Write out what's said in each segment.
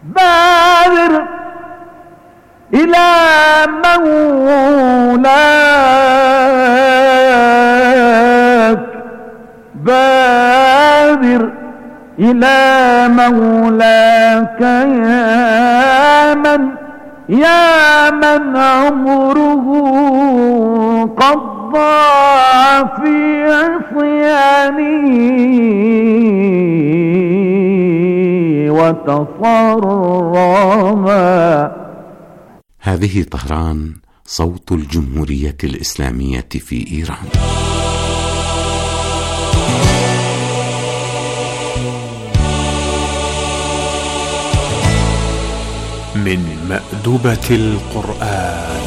بادر إلى مولاك، بادر إلى مولاك يا من عمره قد ضاع في عصيانه وتصرما. هذه طهران، صوت الجمهورية الإسلامية في إيران. من مأدبة القرآن.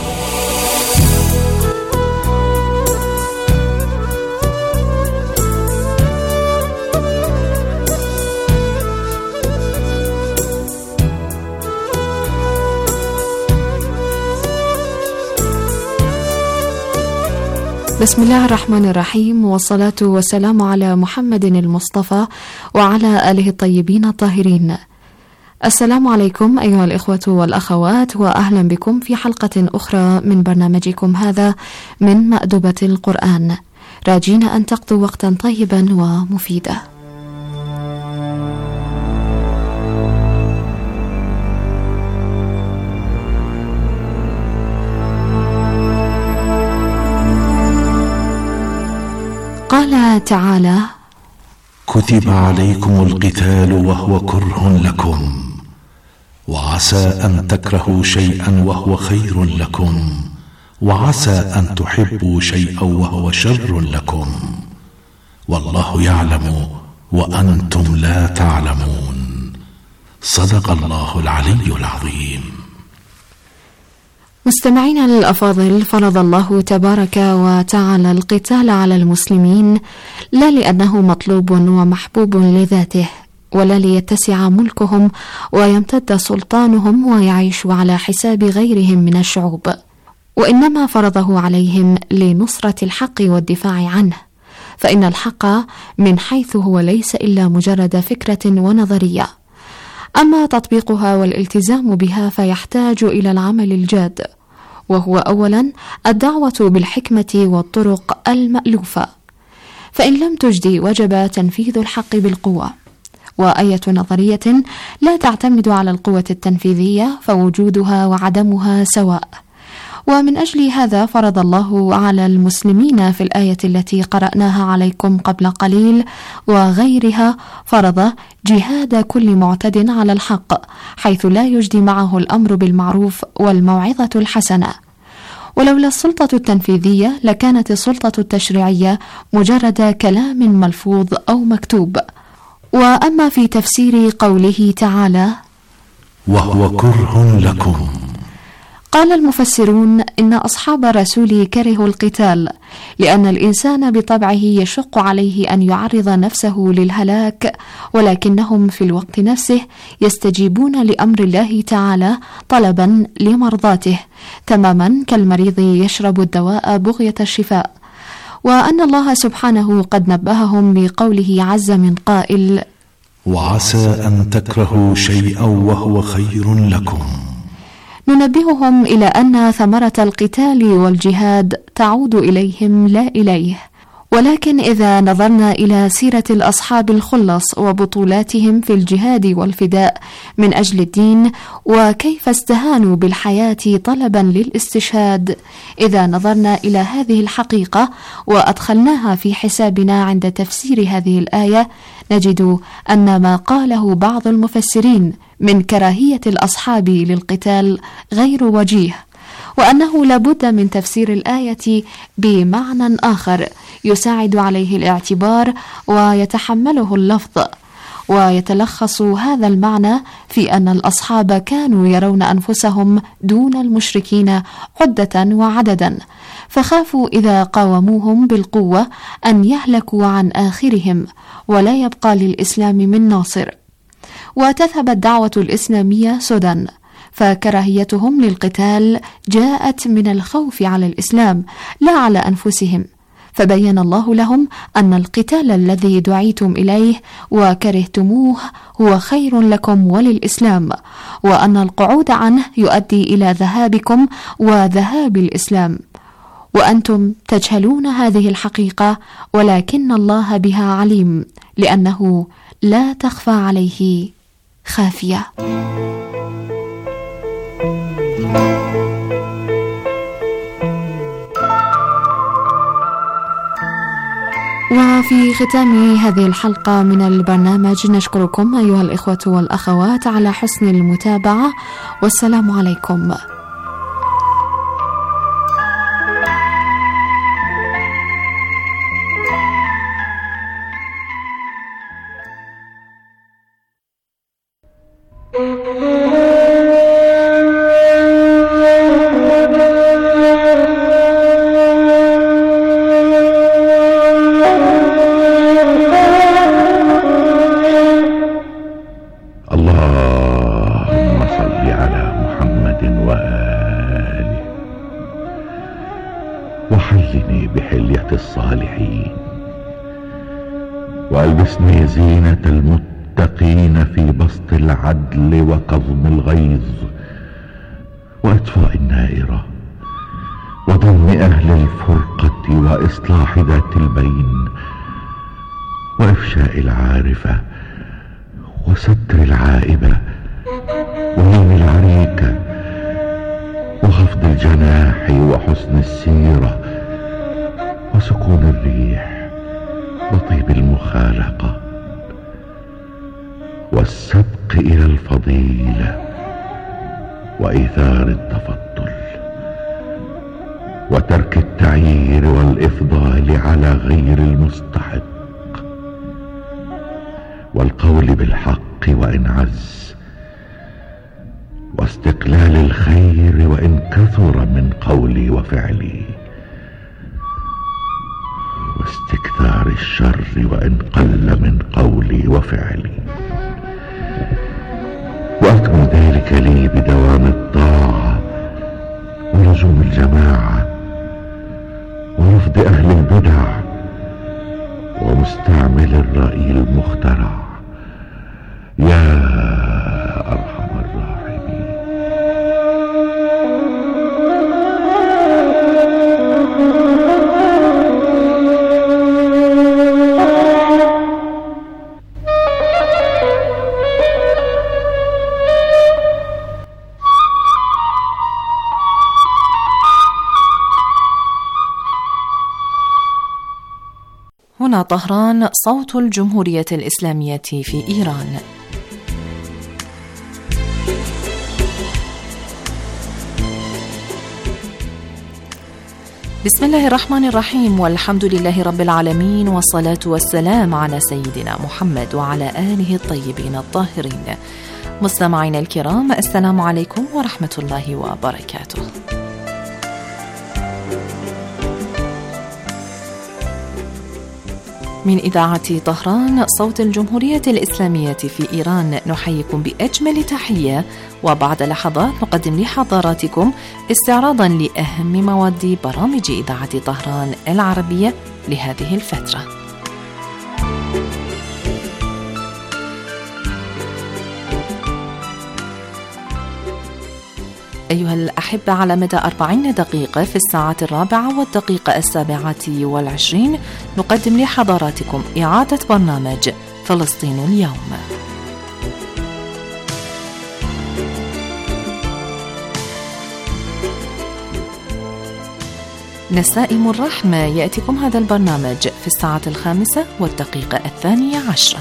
بسم الله الرحمن الرحيم، والصلاة والسلام على محمد المصطفى وعلى آله الطيبين الطاهرين. السلام عليكم أيها الإخوة والأخوات، وأهلا بكم في حلقة أخرى من برنامجكم هذا من مأدبة القرآن، راجين أن تقضوا وقتا طيبا ومفيدا. قال تعالى: كتب عليكم القتال وهو كره لكم، وعسى أن تكرهوا شيئا وهو خير لكم، وعسى أن تحبوا شيئا وهو شر لكم، والله يعلم وأنتم لا تعلمون. صدق الله العلي العظيم. مستمعينا الأفاضل، فرض الله تبارك وتعالى القتال على المسلمين لا لأنه مطلوب ومحبوب لذاته، ولا ليتسع ملكهم ويمتد سلطانهم ويعيشوا على حساب غيرهم من الشعوب، وإنما فرضه عليهم لنصرة الحق والدفاع عنه، فإن الحق من حيث هو ليس إلا مجرد فكرة ونظرية، أما تطبيقها والالتزام بها فيحتاج إلى العمل الجاد، وهو أولا الدعوة بالحكمة والطرق المألوفة، فإن لم تجدي وجب تنفيذ الحق بالقوة، وأية نظرية لا تعتمد على القوة التنفيذية فوجودها وعدمها سواء. ومن أجل هذا فرض الله على المسلمين في الآية التي قرأناها عليكم قبل قليل وغيرها، فرض جهاد كل معتد على الحق، حيث لا يجدي معه الأمر بالمعروف والموعظة الحسنة. ولولا السلطة التنفيذية لكانت السلطة التشريعية مجرد كلام ملفوظ أو مكتوب. وأما في تفسير قوله تعالى: وهو كره لكم، قال المفسرون إن أصحاب الرسول كرهوا القتال لأن الإنسان بطبعه يشق عليه أن يعرض نفسه للهلاك، ولكنهم في الوقت نفسه يستجيبون لأمر الله تعالى طلبا لمرضاته، تماما كالمريض يشرب الدواء بغية الشفاء. وأن الله سبحانه قد نبههم بقوله عز من قائل: وعسى أن تكرهوا شيئا وهو خير لكم. ننبههم إلى أن ثمرة القتال والجهاد تعود إليهم لا إليه، ولكن إذا نظرنا إلى سيرة الأصحاب الخلص وبطولاتهم في الجهاد والفداء من أجل الدين، وكيف استهانوا بالحياة طلبا للاستشهاد، إذا نظرنا إلى هذه الحقيقة وأدخلناها في حسابنا عند تفسير هذه الآية، نجد أن ما قاله بعض المفسرين من كراهية الأصحاب للقتال غير وجيه، وأنه لابد من تفسير الآية بمعنى آخر يساعد عليه الاعتبار ويتحمله اللفظ. ويتلخص هذا المعنى في أن الأصحاب كانوا يرون أنفسهم دون المشركين عدة وعددا، فخافوا إذا قاوموهم بالقوة أن يهلكوا عن آخرهم ولا يبقى للإسلام من ناصر. وتذهب الدعوة الإسلامية سدى، فكراهيتهم للقتال جاءت من الخوف على الإسلام لا على أنفسهم، فبين الله لهم أن القتال الذي دعيتم إليه وكرهتموه هو خير لكم وللإسلام، وأن القعود عنه يؤدي إلى ذهابكم وذهاب الإسلام، وأنتم تجهلون هذه الحقيقة، ولكن الله بها عليم، لأنه لا تخفى عليه خافية. وفي ختام هذه الحلقة من البرنامج نشكركم أيها الإخوة والأخوات على حسن المتابعة، والسلام عليكم. وحلني بحلية الصالحين، وألبسني زينة المتقين في بسط العدل وكظم الغيظ وإطفاء النائرة وضم أهل الفرقة وإصلاح ذات البين وإفشاء العارفة وستر العائبة ولوم العريكة وخفض الجناح وحسن السيرة وسكون الريح وطيب المخالقة والسبق إلى الفضيلة وإيثار التفضل وترك التعيير والإفضال على غير المستحق والقول بالحق وإن عز واستقلال الخير وإن كثر من قولي وفعلي واستكثار الشر وإن قل من قولي وفعلي، وأكمل ذلك لي بدوام الطاعة ولزوم الجماعة ورفض أهل البدع ومستعمل الرأي المخترع يا أرحم الراحمين. هنا طهران، صوت الجمهورية الإسلامية في إيران. بسم الله الرحمن الرحيم، والحمد لله رب العالمين، والصلاة والسلام على سيدنا محمد وعلى آله الطيبين الطاهرين. مستمعينا الكرام، السلام عليكم ورحمة الله وبركاته. من إذاعة طهران صوت الجمهورية الإسلامية في إيران نحييكم بأجمل تحية، وبعد لحظات نقدم لحضراتكم استعراضا لأهم مواد برامج إذاعة طهران العربية لهذه الفترة. أيها الأحبة، على مدى 40 دقيقة في الساعة 4:07 نقدم لحضراتكم إعادة برنامج فلسطين اليوم. نسائم الرحمة يأتيكم هذا البرنامج في الساعة 5:12.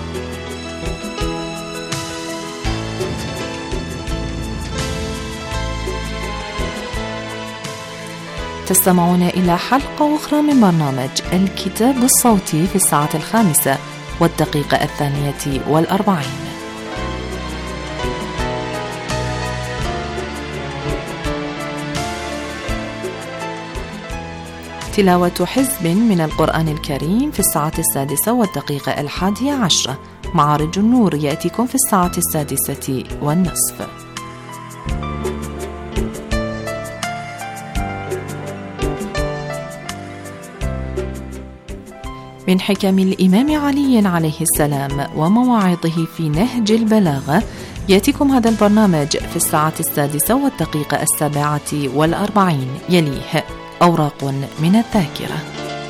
تستمعون إلى حلقة أخرى من برنامج الكتاب الصوتي في الساعة 5:42. تلاوة حزب من القرآن الكريم في الساعة 6:11. معارج النور يأتيكم في الساعة 6:30. من حكم الإمام علي عليه السلام ومواعظه في نهج البلاغة، يأتيكم هذا البرنامج في الساعة 6:47 يليه أوراق من الذاكرة.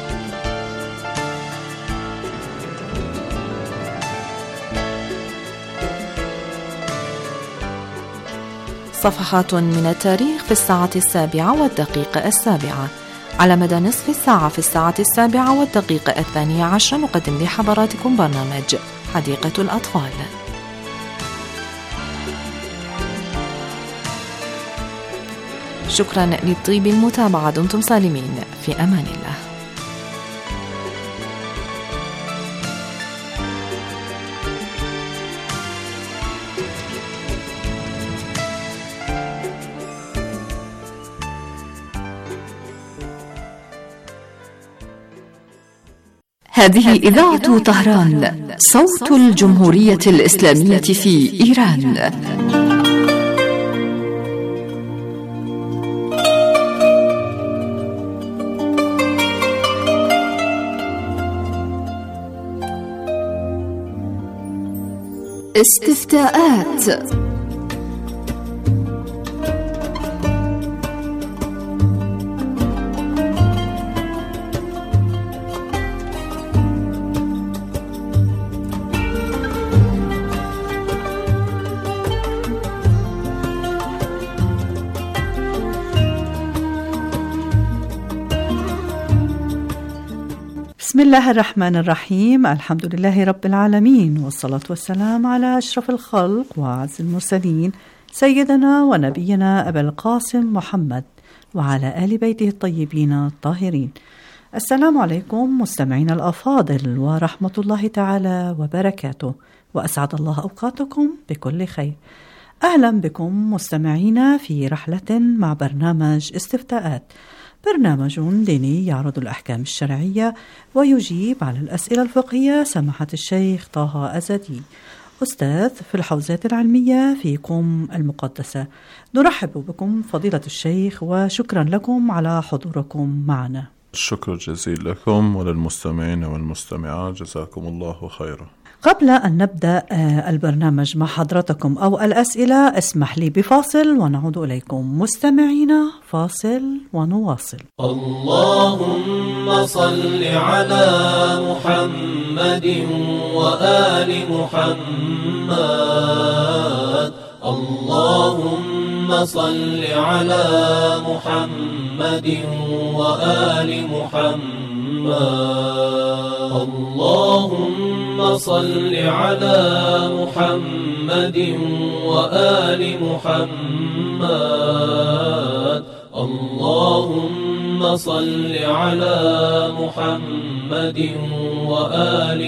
صفحات من التاريخ في الساعة 7:07. على مدى نصف الساعة في الساعة 7:12 نقدم لحضراتكم برنامج حديقة الأطفال. شكرا لطيب المتابعة، دمتم سالمين، في أمان الله. هذه إذاعة طهران، صوت الجمهورية الإسلامية في إيران. استفتاءات. بسم الله الرحمن الرحيم. الحمد لله رب العالمين، والصلاة والسلام على أشرف الخلق وأعز المرسلين، سيدنا ونبينا أبا القاسم محمد وعلى آل بيته الطيبين الطاهرين. السلام عليكم مستمعين الأفاضل ورحمة الله تعالى وبركاته، وأسعد الله أوقاتكم بكل خير. أهلا بكم مستمعينا في رحلة مع برنامج استفتاءات، برنامج ديني يعرض الأحكام الشرعية ويجيب على الأسئلة الفقهية سماحة الشيخ طه أزدي، أستاذ في الحوزات العلمية في قم المقدسة. نرحب بكم فضيلة الشيخ، وشكرا لكم على حضوركم معنا. الشكر الجزيل لكم وللمستمعين والمستمعات، جزاكم الله خيرا. قبل أن نبدأ البرنامج مع حضرتكم أو الأسئلة، اسمح لي بفاصل ونعود إليكم مستمعينا. فاصل ونواصل. اللهم صل على محمد وآل محمد. اللهم صل على محمد وآل محمد. اللهم صل على محمد وآل محمد. اللهم صل على محمد وآل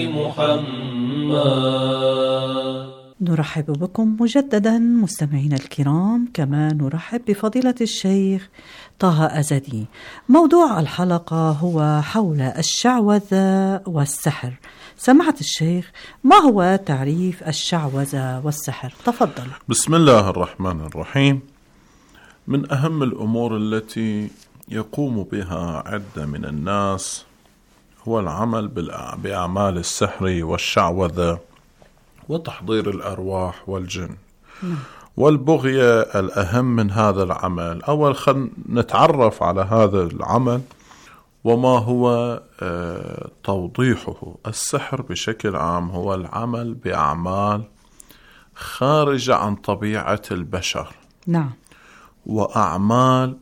محمد. نرحب بكم مجددا مستمعين الكرام، كما نرحب بفضيلة الشيخ طه أزدي. موضوع الحلقة هو حول الشعوذة والسحر. سماحة الشيخ، ما هو تعريف الشعوذة والسحر؟ تفضل. بسم الله الرحمن الرحيم. من أهم الأمور التي يقوم بها عدة من الناس هو العمل بأعمال السحر والشعوذة وتحضير الأرواح والجن. والبغية الأهم من هذا العمل. أول خلينا نتعرف على هذا العمل وما هو توضيحه. السحر بشكل عام هو العمل بأعمال خارجة عن طبيعة البشر. نعم. وأعمال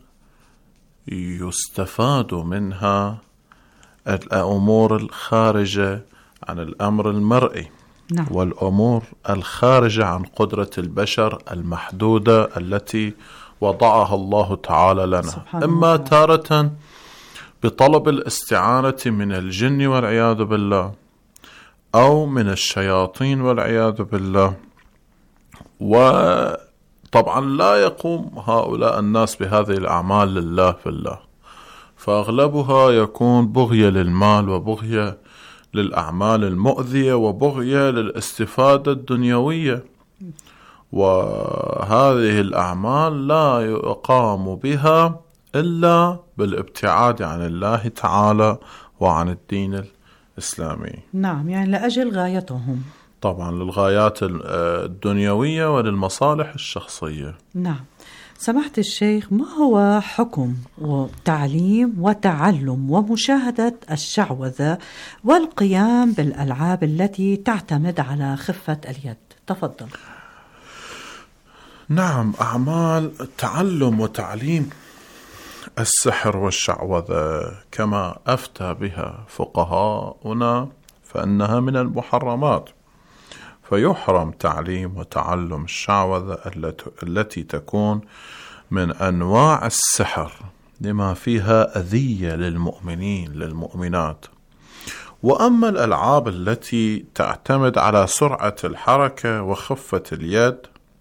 يستفاد منها الأمور الخارجة عن الأمر المرئي. نعم. والأمور الخارجة عن قدرة البشر المحدودة التي وضعها الله تعالى لنا، إما تارة بطلب الاستعانة من الجن والعياذ بالله، أو من الشياطين والعياذ بالله. وطبعا لا يقوم هؤلاء الناس بهذه الأعمال لله في الله، فأغلبها يكون بغية للمال وبغية للأعمال المؤذية وبغية للاستفادة الدنيوية. وهذه الأعمال لا يقام بها إلا بالابتعاد عن الله تعالى وعن الدين إسلامي. نعم، يعني لأجل غايتهم، طبعا للغايات الدنيوية وللمصالح الشخصية. نعم. سماحة الشيخ، ما هو حكم وتعليم وتعلم ومشاهدة الشعوذة والقيام بالألعاب التي تعتمد على خفة اليد؟ تفضل. نعم، أعمال تعلم وتعليم السحر والشعوذة كما أفتى بها فقهاؤنا فإنها من المحرمات، فيحرم تعليم وتعلم الشعوذة التي تكون من أنواع السحر لما فيها أذية للمؤمنين للمؤمنات. وأما الألعاب التي تعتمد على سرعة الحركة وخفة اليد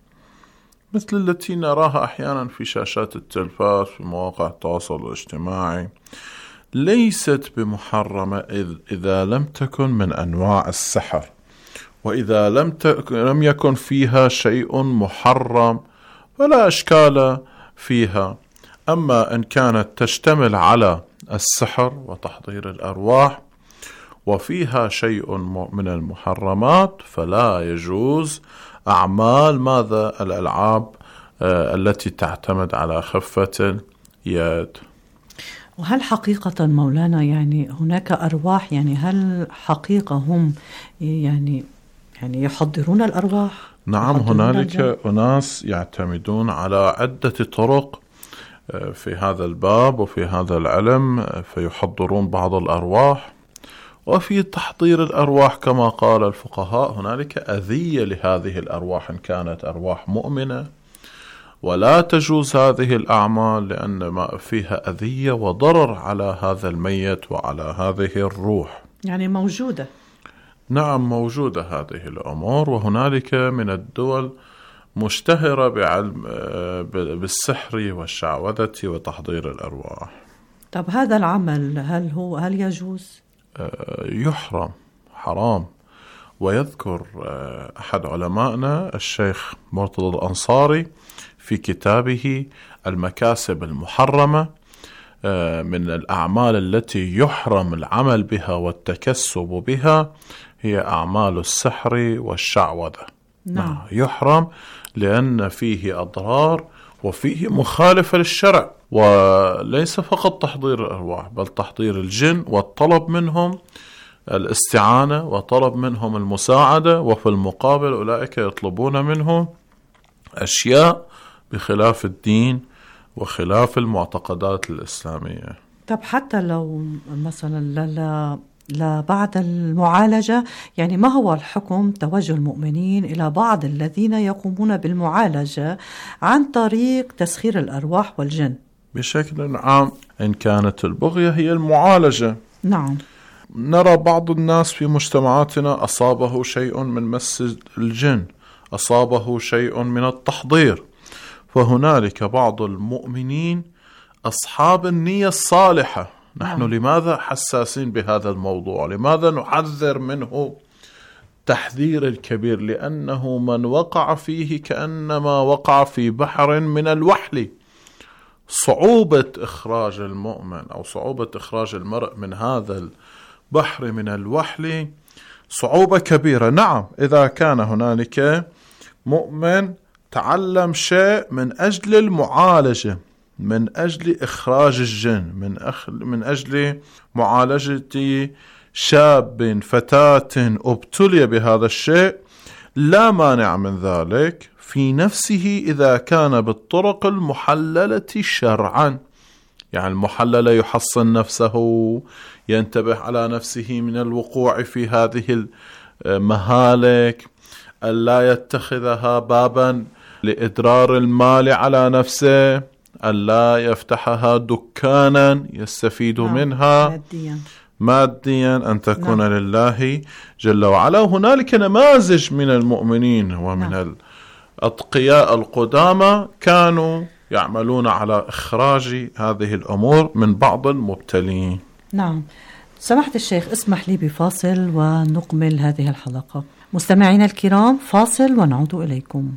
مثل التي نراها أحيانا في شاشات التلفاز في مواقع التواصل الاجتماعي ليست بمحرمة إذا لم تكن من أنواع السحر، وإذا لم يكن فيها شيء محرم فلا إشكال فيها. أما إن كانت تشتمل على السحر وتحضير الأرواح وفيها شيء من المحرمات فلا يجوز أعمال ماذا؟ الألعاب التي تعتمد على خفة اليد. وهل حقيقة مولانا يعني هناك أرواح، يعني هل حقيقة هم يعني يحضرون الأرواح؟ نعم، هنالك أناس يعتمدون على عدة طرق في هذا الباب وفي هذا العلم، فيحضرون بعض الأرواح. وفي تحضير الأرواح كما قال الفقهاء هنالك أذية لهذه الأرواح إن كانت أرواح مؤمنة، ولا تجوز هذه الأعمال لأن ما فيها أذية وضرر على هذا الميت وعلى هذه الروح. يعني موجودة. نعم، موجودة هذه الأمور، وهنالك من الدول مشتهرة بعلم بالسحر والشعوذة وتحضير الأرواح. طب هذا العمل هل يجوز؟ يحرم، حرام. ويذكر أحد علمائنا الشيخ مرتضى الأنصاري في كتابه المكاسب المحرمة من الأعمال التي يحرم العمل بها والتكسب بها هي أعمال السحر والشعوذة. نعم. يحرم لأن فيه أضرار وفيه مخالفة للشرع، وليس فقط تحضير الأرواح بل تحضير الجن والطلب منهم الاستعانة وطلب منهم المساعدة، وفي المقابل أولئك يطلبون منهم أشياء بخلاف الدين وخلاف المعتقدات الإسلامية. طب حتى لو مثلا لا بعد المعالجة، يعني ما هو الحكم توجه المؤمنين إلى بعض الذين يقومون بالمعالجة عن طريق تسخير الأرواح والجن؟ بشكل عام إن كانت البغية هي المعالجة. نعم. نرى بعض الناس في مجتمعاتنا أصابه شيء من مس الجن، أصابه شيء من التحضير، فهنالك بعض المؤمنين أصحاب النية الصالحة. نحن لماذا حساسين بهذا الموضوع؟ لماذا نحذر منه تحذير الكبير؟ لأنه من وقع فيه كأنما وقع في بحر من الوحل. صعوبة إخراج المؤمن أو صعوبة إخراج المرء من هذا البحر من الوحل صعوبة كبيرة. نعم، إذا كان هنالك مؤمن تعلم شيء من أجل المعالجة، من أجل إخراج الجن، من أجل معالجة شاب فتاة ابتلي بهذا الشيء، لا مانع من ذلك في نفسه إذا كان بالطرق المحللة شرعا. يعني المحلل يحصن نفسه، ينتبه على نفسه من الوقوع في هذه المهالك، ألا يتخذها بابا لإدرار المال على نفسه، ألا يفتحها دكانا يستفيد منها ماديا، أن تكون لله جل وعلا. هنالك نماذج من المؤمنين ومن الأتقياء القدامى كانوا يعملون على إخراج هذه الأمور من بعض المبتلين. نعم. سمحت الشيخ، اسمح لي بفاصل ونكمل هذه الحلقة. مستمعينا الكرام، فاصل ونعود إليكم.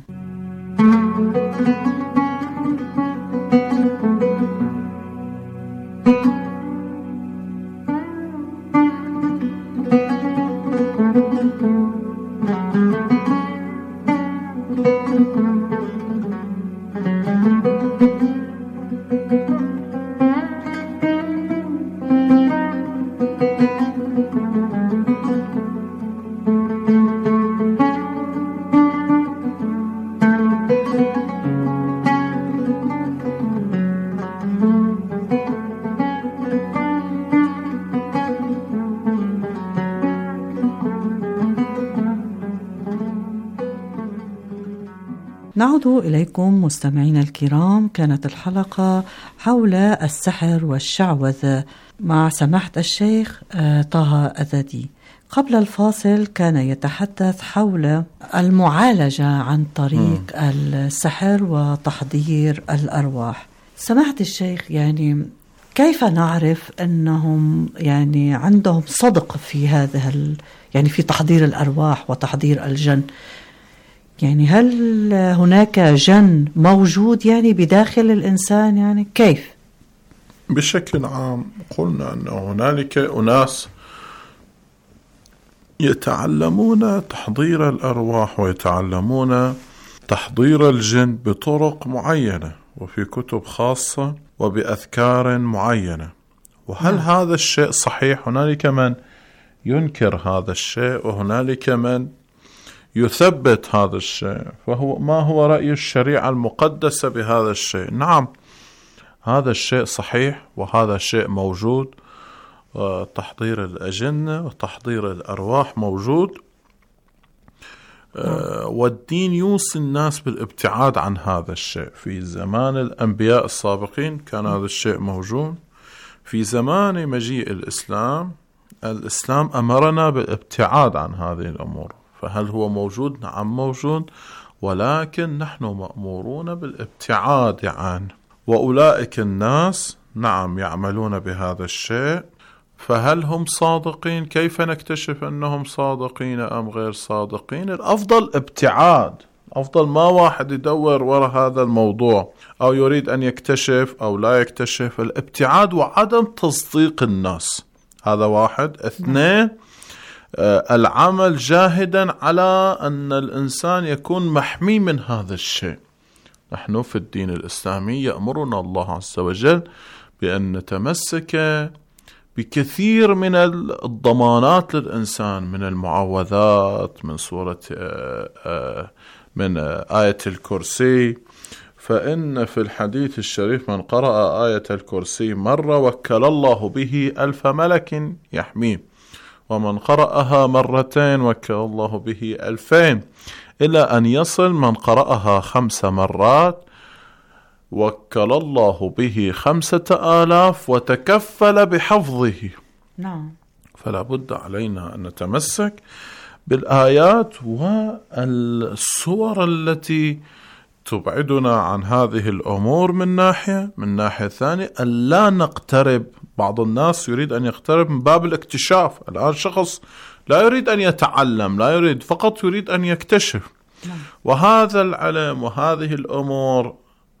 نعود إليكم مستمعينا الكرام. كانت الحلقة حول السحر والشعوذة مع سماحة الشيخ طه أذدي. قبل الفاصل كان يتحدث حول المعالجة عن طريق السحر وتحضير الأرواح. سماحة الشيخ، يعني كيف نعرف أنهم يعني عندهم صدق في هذا يعني في تحضير الأرواح وتحضير الجن؟ يعني هل هناك جن موجود يعني بداخل الإنسان؟ يعني كيف؟ بشكل عام قلنا أن هنالك أناس يتعلمون تحضير الأرواح ويتعلمون تحضير الجن بطرق معينة وفي كتب خاصة وبأذكار معينة. وهل هذا الشيء صحيح؟ هنالك من ينكر هذا الشيء وهنالك من يثبت هذا الشيء. ما هو رأي الشريعة المقدسة بهذا الشيء؟ نعم، هذا الشيء صحيح وهذا الشيء موجود. تحضير الأجنة وتحضير الأرواح موجود. والدين يوصي الناس بالابتعاد عن هذا الشيء. في زمان الأنبياء السابقين كان هذا الشيء موجود. في زمان مجيء الإسلام أمرنا بالابتعاد عن هذه الأمور. فهل هو موجود؟ نعم موجود، ولكن نحن مأمورون بالابتعاد عنه. وأولئك الناس نعم يعملون بهذا الشيء. فهل هم صادقين؟ كيف نكتشف أنهم صادقين أم غير صادقين؟ الأفضل ابتعاد. أفضل ما واحد يدور وراء هذا الموضوع أو يريد أن يكتشف أو لا يكتشف. الابتعاد وعدم تصديق الناس، هذا واحد. اثنين، العمل جاهدا على أن الإنسان يكون محمي من هذا الشيء. نحن في الدين الإسلامي يأمرنا الله عز وجل بأن نتمسك بكثير من الضمانات للإنسان، من المعوذات، من سورة من آية الكرسي. فإن في الحديث الشريف من قرأ آية الكرسي مرة وكل الله به 1000 ملك يحميه، ومن قرأها مرتين وكل الله به 2000، إلى أن يصل من قرأها 5 مرات وكل الله به 5000 وتكفل بحفظه. نعم. فلا بد علينا أن نتمسك بالآيات والصور التي تبعدنا عن هذه الأمور من ناحية ثانية ألا نقترب. بعض الناس يريد أن يقترب من باب الاكتشاف. الآن شخص لا يريد أن يتعلم، لا يريد، فقط يريد أن يكتشف. وهذا العلم وهذه الأمور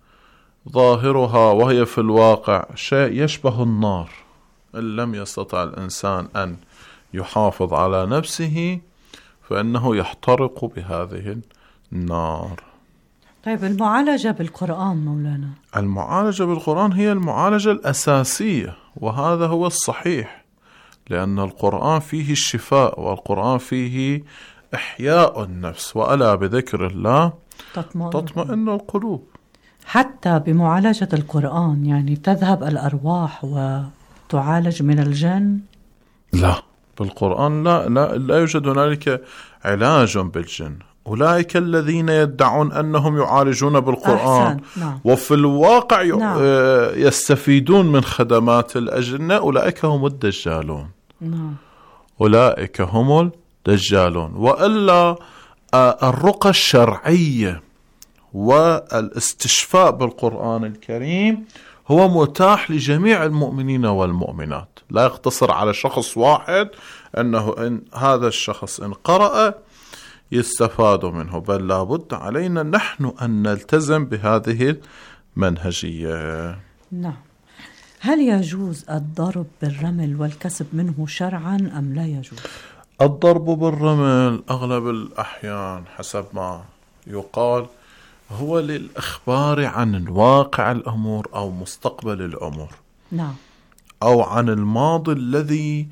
ظاهرها وهي في الواقع شيء يشبه النار. إن لم يستطع الإنسان أن يحافظ على نفسه فإنه يحترق بهذه النار. طيب، المعالجة بالقرآن مولانا؟ المعالجة بالقرآن هي المعالجة الأساسية، وهذا هو الصحيح، لأن القرآن فيه الشفاء والقرآن فيه إحياء النفس، وألا بذكر الله تطمئن القلوب. حتى بمعالجة القرآن يعني تذهب الأرواح وتعالج من الجن؟ لا، بالقرآن لا يوجد هنالك علاج بالجن. أولئك الذين يدعون أنهم يعالجون بالقرآن وفي الواقع يستفيدون من خدمات الأجنة، أولئك هم الدجالون. أولئك هم الدجالون. وإلا الرقى الشرعية والاستشفاء بالقرآن الكريم هو متاح لجميع المؤمنين والمؤمنات، لا يقتصر على شخص واحد أنه إن هذا الشخص إن قرأ يستفاد منه، بل لابد علينا نحن أن نلتزم بهذه المنهجية. نعم. هل يجوز الضرب بالرمل والكسب منه شرعا أم لا يجوز؟ الضرب بالرمل أغلب الأحيان حسب ما يقال هو للإخبار عن واقع الأمور أو مستقبل الأمور. نعم. أو عن الماضي الذي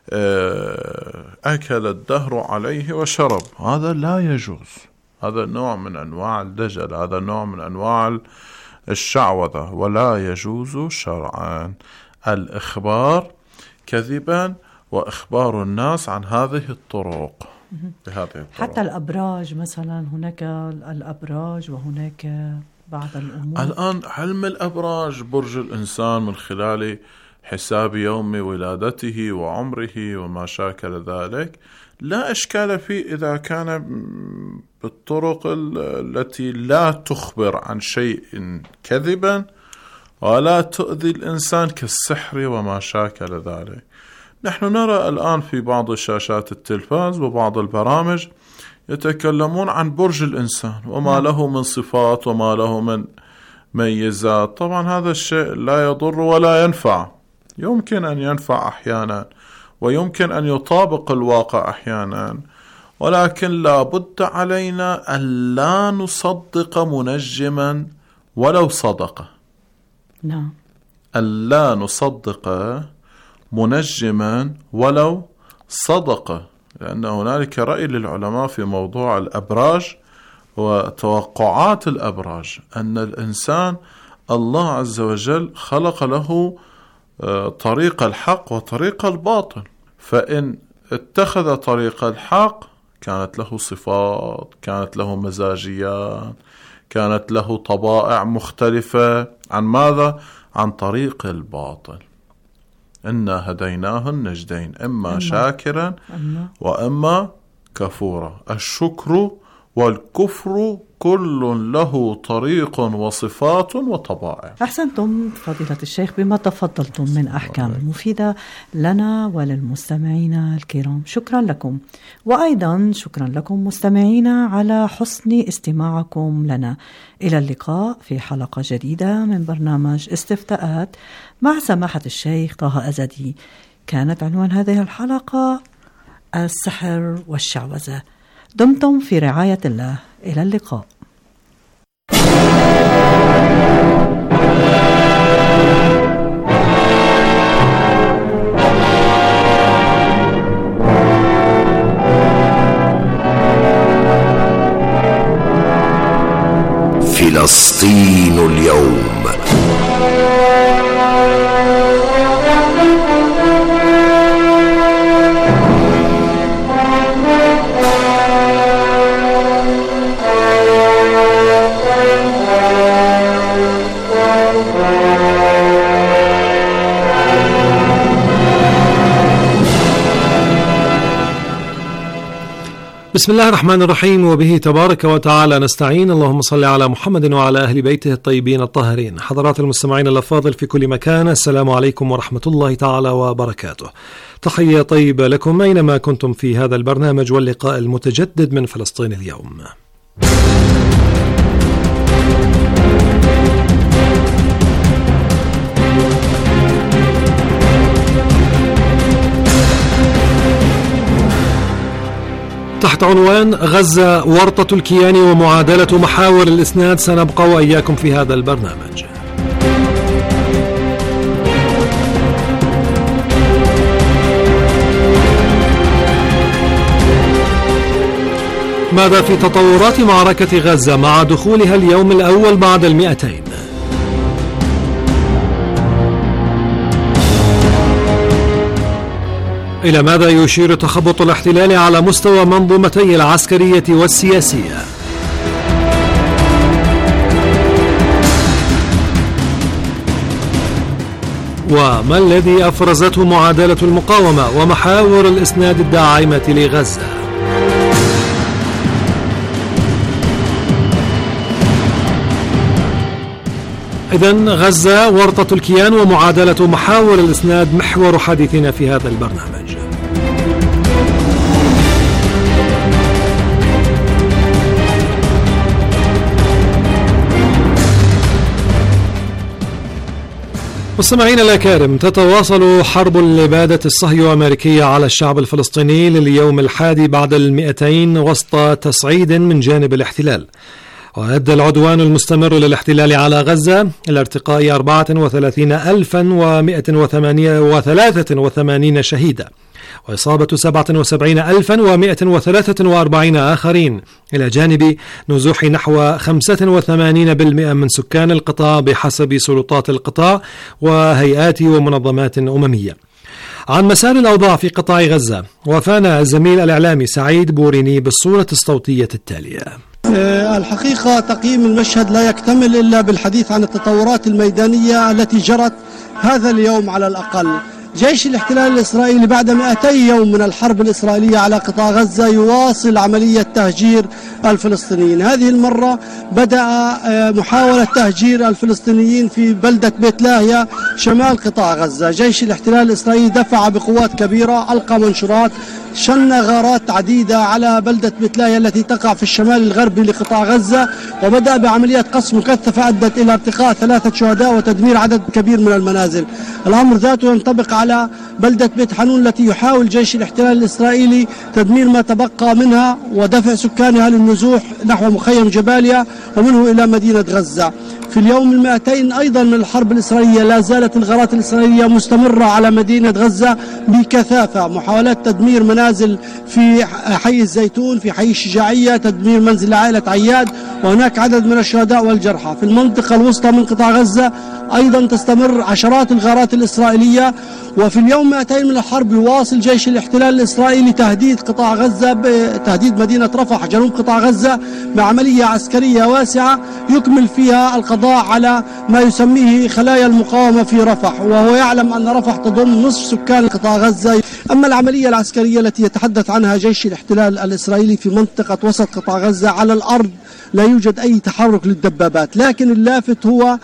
أكل الدهر عليه وشرب. هذا لا يجوز، هذا نوع من أنواع الدجل، هذا نوع من أنواع الشعوذة، ولا يجوز شرعا الإخبار كذبا وإخبار الناس عن هذه الطرق. حتى الأبراج مثلا، هناك الأبراج وهناك بعض الأمور. الآن علم الأبراج، برج الإنسان من خلال حساب يوم ولادته وعمره وما شاكل ذلك، لا إشكال فيه إذا كان بالطرق التي لا تخبر عن شيء كذبا ولا تؤذي الإنسان كالسحر وما شاكل ذلك. نحن نرى الآن في بعض شاشات التلفاز وبعض البرامج يتكلمون عن برج الإنسان وما له من صفات وما له من ميزات. طبعا هذا الشيء لا يضر ولا ينفع، يمكن أن ينفع أحيانا ويمكن أن يطابق الواقع أحيانا، ولكن لا بد علينا أن لا نصدق منجما ولو صدق. نعم. أن لا نصدق منجما ولو صدق، لأن هنالك رأي للعلماء في موضوع الأبراج وتوقعات الأبراج، أن الإنسان الله عز وجل خلق له طريق الحق وطريق الباطل، فإن اتخذ طريق الحق كانت له صفات، كانت له مزاجيات، كانت له طبائع مختلفة عن ماذا؟ عن طريق الباطل. إنا هديناه النجدين، إما شاكرا وإما كفورا. الشكر والكفر كل له طريق وصفات وطبائع. أحسنتم فضيلة الشيخ بما تفضلتم من أحكام مفيدة لنا وللمستمعين الكرام، شكرا لكم. وأيضا شكرا لكم مستمعينا على حسن استماعكم لنا. إلى اللقاء في حلقة جديدة من برنامج استفتاءات مع سماحة الشيخ طه أزدي. كانت عنوان هذه الحلقة السحر والشعوذة. دمتم في رعاية الله. إلى اللقاء. فلسطين اليوم. بسم الله الرحمن الرحيم، وبه تبارك وتعالى نستعين. اللهم صل على محمد وعلى أهل بيته الطيبين الطاهرين. حضرات المستمعين الأفاضل في كل مكان، السلام عليكم ورحمة الله تعالى وبركاته. تحية طيبة لكم أينما كنتم في هذا البرنامج واللقاء المتجدد من فلسطين اليوم. تحت عنوان غزة ورطة الكيان ومعادلة محاور الإسناد سنبقى وإياكم في هذا البرنامج. ماذا في تطورات معركة غزة مع دخولها اليوم الأول بعد 200؟ إلى ماذا يشير تخبط الاحتلال على مستوى منظومتي العسكرية والسياسية؟ وما الذي أفرزته معادلة المقاومة ومحاور الإسناد الداعمة لغزة؟ إذن غزة ورطة الكيان ومعادلة محاور الإسناد محور حديثنا في هذا البرنامج. مستمعينا الأكارم، تتواصل حرب الإبادة الصهيو-أمريكية على الشعب الفلسطيني لليوم الحادي بعد 200 وسط تصعيد من جانب الاحتلال. وأدى العدوان المستمر للاحتلال على غزة إلى ارتقاء 34,183 شهيدا وإصابة 77,143 آخرين، إلى جانب نزوح نحو 85% من سكان القطاع بحسب سلطات القطاع وهيئات ومنظمات أممية. عن مسار الأوضاع في قطاع غزة وافانا الزميل الإعلامي سعيد بوريني بالصورة الصوتية التالية. الحقيقة تقييم المشهد لا يكتمل إلا بالحديث عن التطورات الميدانية التي جرت هذا اليوم على الأقل. جيش الاحتلال الإسرائيلي بعد 200 يوم من الحرب الإسرائيلية على قطاع غزة يواصل عملية تهجير الفلسطينيين. هذه المرة بدأ محاولة تهجير الفلسطينيين في بلدة بيت لاهيا شمال قطاع غزة. جيش الاحتلال الإسرائيلي دفع بقوات كبيرة، ألقى منشورات، شن غارات عديدة على بلدة بيت لاهيا التي تقع في الشمال الغربي لقطاع غزة، وبدأ بعمليات قصف مكثفة أدت إلى ارتقاء 3 شهداء وتدمير عدد كبير من المنازل. الأمر ذاته ينطبق على بلدة بيت حنون التي يحاول جيش الاحتلال الإسرائيلي تدمير ما تبقى منها ودفع سكانها للنزوح نحو مخيم جباليا ومنه إلى مدينة غزة. في اليوم 200 أيضا من الحرب الإسرائيلية لا زالت الغارات الإسرائيلية مستمرة على مدينة غزة بكثافة. محاولات تدمير منازل في حي الزيتون، في حي الشجاعية، تدمير منزل عائلة عياد، وهناك عدد من الشهداء والجرحى. في المنطقة الوسطى من قطاع غزة أيضا تستمر عشرات الغارات الإسرائيلية. وفي اليوم 200 من الحرب يواصل جيش الاحتلال الإسرائيلي تهديد قطاع غزة، بتهديد مدينة رفح جنوب قطاع غزة بعملية عسكرية واسعة يكمل فيها القضاء على ما يسميه خلايا المقاومة في رفح، وهو يعلم أن رفح تضم نصف سكان قطاع غزة. أما العملية العسكرية التي يتحدث عنها جيش الاحتلال الإسرائيلي في منطقة وسط قطاع غزة، على الأرض لا يوجد أي تحرك للدبابات، لكن اللافت هو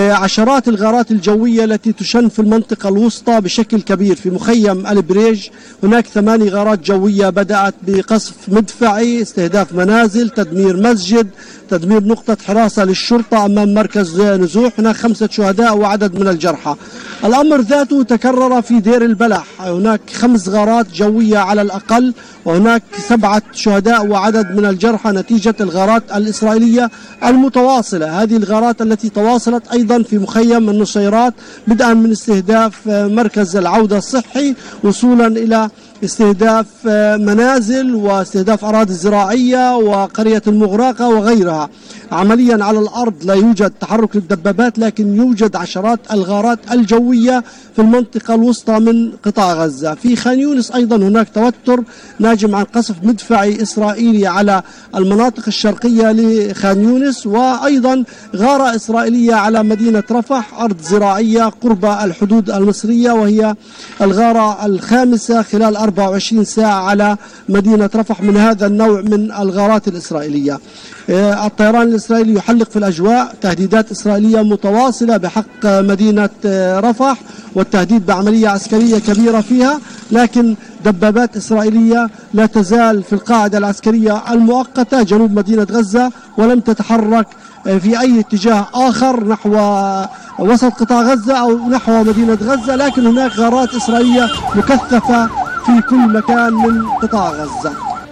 عشرات الغارات الجوية التي تشن في المنطقة الوسطى بشكل كبير. في مخيم البريج هناك 8 غارات جوية بدأت بقصف مدفعي، استهداف منازل، تدمير مسجد، تدمير نقطة حراسة للشرطة أمام مركز نزوح. هناك 5 شهداء وعدد من الجرحى. الأمر ذاته تكرر في دير البلح، هناك 5 غارات جوية على الأقل، وهناك 7 شهداء وعدد من الجرحى نتيجة الغارات الإسرائيلية المتواصلة. هذه الغارات التي تواصلت أيضا في مخيم النصيرات، بدءا من استهداف مركز العودة الصحي وصولا إلى استهداف منازل واستهداف أراضي زراعية وقرية المغراقة وغيرها. عمليا على الأرض لا يوجد تحرك للدبابات، لكن يوجد عشرات الغارات الجوية في المنطقة الوسطى من قطاع غزة. في خان يونس أيضا هناك توتر ناجم عن قصف مدفعي إسرائيلي على المناطق الشرقية لخان يونس، وأيضا غارة إسرائيلية على مدينة رفح، أرض زراعية قرب الحدود المصرية، وهي الغارة الخامسة خلال 24 ساعة على مدينة رفح من هذا النوع من الغارات الإسرائيلية. الطيران الإسرائيلي يحلق في الأجواء، تهديدات إسرائيلية متواصلة بحق مدينة رفح والتهديد بعملية عسكرية كبيرة فيها، لكن دبابات إسرائيلية لا تزال في القاعدة العسكرية المؤقتة جنوب مدينة غزة ولم تتحرك في أي اتجاه آخر نحو وسط قطاع غزة أو نحو مدينة غزة، لكن هناك غارات إسرائيلية مكثفة في كل مكان من قطاع غزة.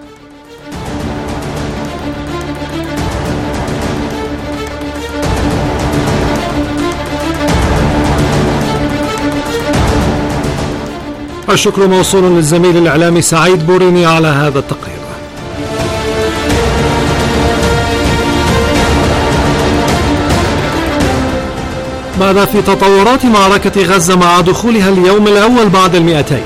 الشكر موصول للزميل الإعلامي سعيد بوريني على هذا التقرير. ماذا في تطورات معركة غزة مع دخولها اليوم الأول بعد 200؟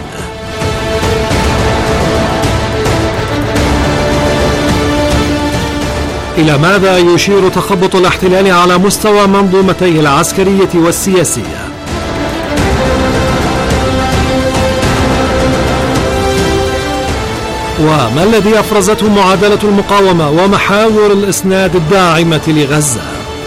إلى ماذا يشير تخبط الاحتلال على مستوى منظومتيه العسكرية والسياسية؟ وما الذي أفرزته معادلة المقاومة ومحاور الإسناد الداعمة لغزة؟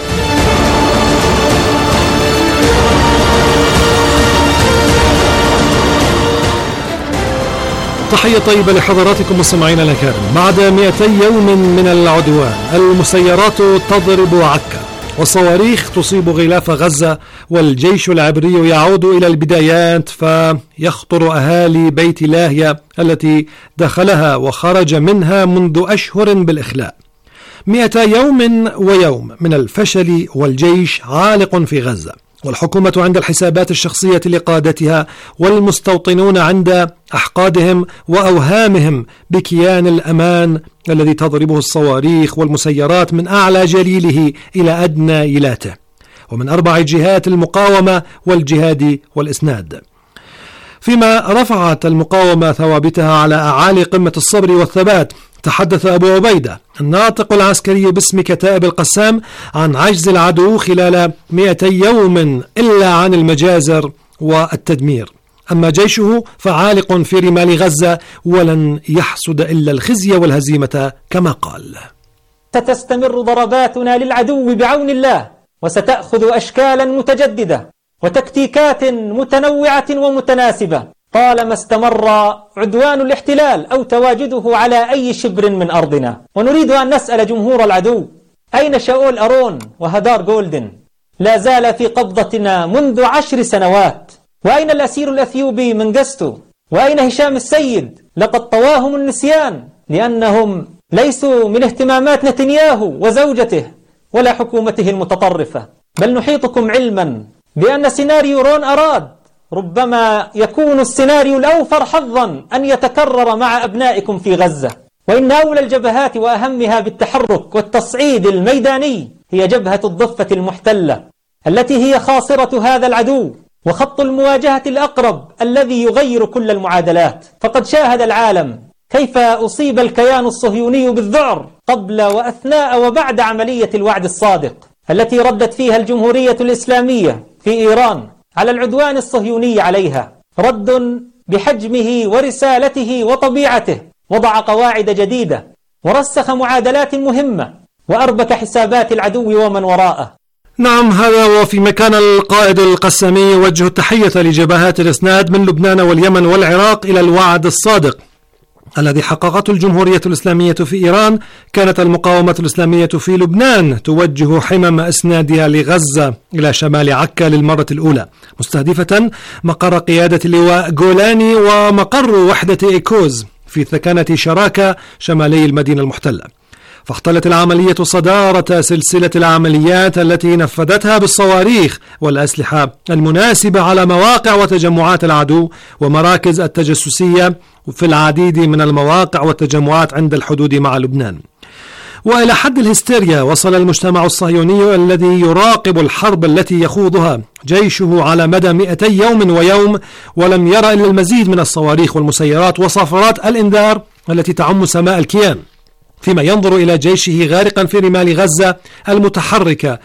تحية طيبة لحضراتكم مستمعينا الكرام. بعد 200 يوم من العدوان، المسيرات تضرب عكا، والصواريخ تصيب غلاف غزة، والجيش العبري يعود إلى البدايات فيخطر أهالي بيت لاهيا التي دخلها وخرج منها منذ أشهر بالإخلاء. 200 يوم ويوم من الفشل والجيش عالق في غزة، والحكومة عند الحسابات الشخصية لقادتها، والمستوطنون عند أحقادهم وأوهامهم بكيان الأمان الذي تضربه الصواريخ والمسيرات من أعلى جليله إلى أدنى إيلاته، ومن 4 جهات المقاومة والجهاد والإسناد. فيما رفعت المقاومة ثوابتها على أعالي قمة الصبر والثبات، تحدث أبو عبيدة الناطق العسكري باسم كتائب القسام عن عجز العدو خلال 200 يوم إلا عن المجازر والتدمير. أما جيشه فعالق في رمال غزة ولن يحصد إلا الخزي والهزيمة كما قال: ستستمر ضرباتنا للعدو بعون الله، وستأخذ أشكالا متجددة وتكتيكات متنوعة ومتناسبة طالما استمر عدوان الاحتلال أو تواجده على أي شبر من أرضنا. ونريد أن نسأل جمهور العدو: أين شاول أرون وهدار جولدن؟ لا زال في قبضتنا منذ 10 سنوات. وأين الأسير الأثيوبي منغستو؟ وأين هشام السيد؟ لقد طواهم النسيان، لأنهم ليسوا من اهتمامات نتنياهو وزوجته ولا حكومته المتطرفة. بل نحيطكم علما بأن سيناريو رون أراد ربما يكون السيناريو الأوفر حظا أن يتكرر مع أبنائكم في غزة. وإن أولى الجبهات وأهمها بالتحرك والتصعيد الميداني هي جبهة الضفة المحتلة التي هي خاصرة هذا العدو، وخط المواجهة الأقرب الذي يغير كل المعادلات. فقد شاهد العالم كيف أصيب الكيان الصهيوني بالذعر قبل وأثناء وبعد عملية الوعد الصادق التي ردت فيها الجمهورية الإسلامية في إيران على العدوان الصهيوني عليها. رد بحجمه ورسالته وطبيعته وضع قواعد جديدة ورسخ معادلات مهمة وأربك حسابات العدو ومن وراءه. نعم، هذا وفي مكان القائد القسامي يوجه التحية لجبهات الإسناد من لبنان واليمن والعراق إلى الوعد الصادق الذي حققته الجمهورية الإسلامية في إيران. كانت المقاومة الإسلامية في لبنان توجه حمم إسنادها لغزة إلى شمال عكا للمرة الأولى، مستهدفة مقر قيادة اللواء جولاني ومقر وحدة إيكوز في ثكنة شراكة شمالي المدينة المحتلة. فاحتلت العملية صدارة سلسلة العمليات التي نفذتها بالصواريخ والأسلحة المناسبة على مواقع وتجمعات العدو ومراكز التجسسية في العديد من المواقع والتجمعات عند الحدود مع لبنان. وإلى حد الهستيريا وصل المجتمع الصهيوني الذي يراقب الحرب التي يخوضها جيشه على مدى 200 يوم ويوم، ولم يرى إلا المزيد من الصواريخ والمسيرات وصافرات الإنذار التي تعم سماء الكيان، فيما ينظر إلى جيشه غارقا في رمال غزة المتحركة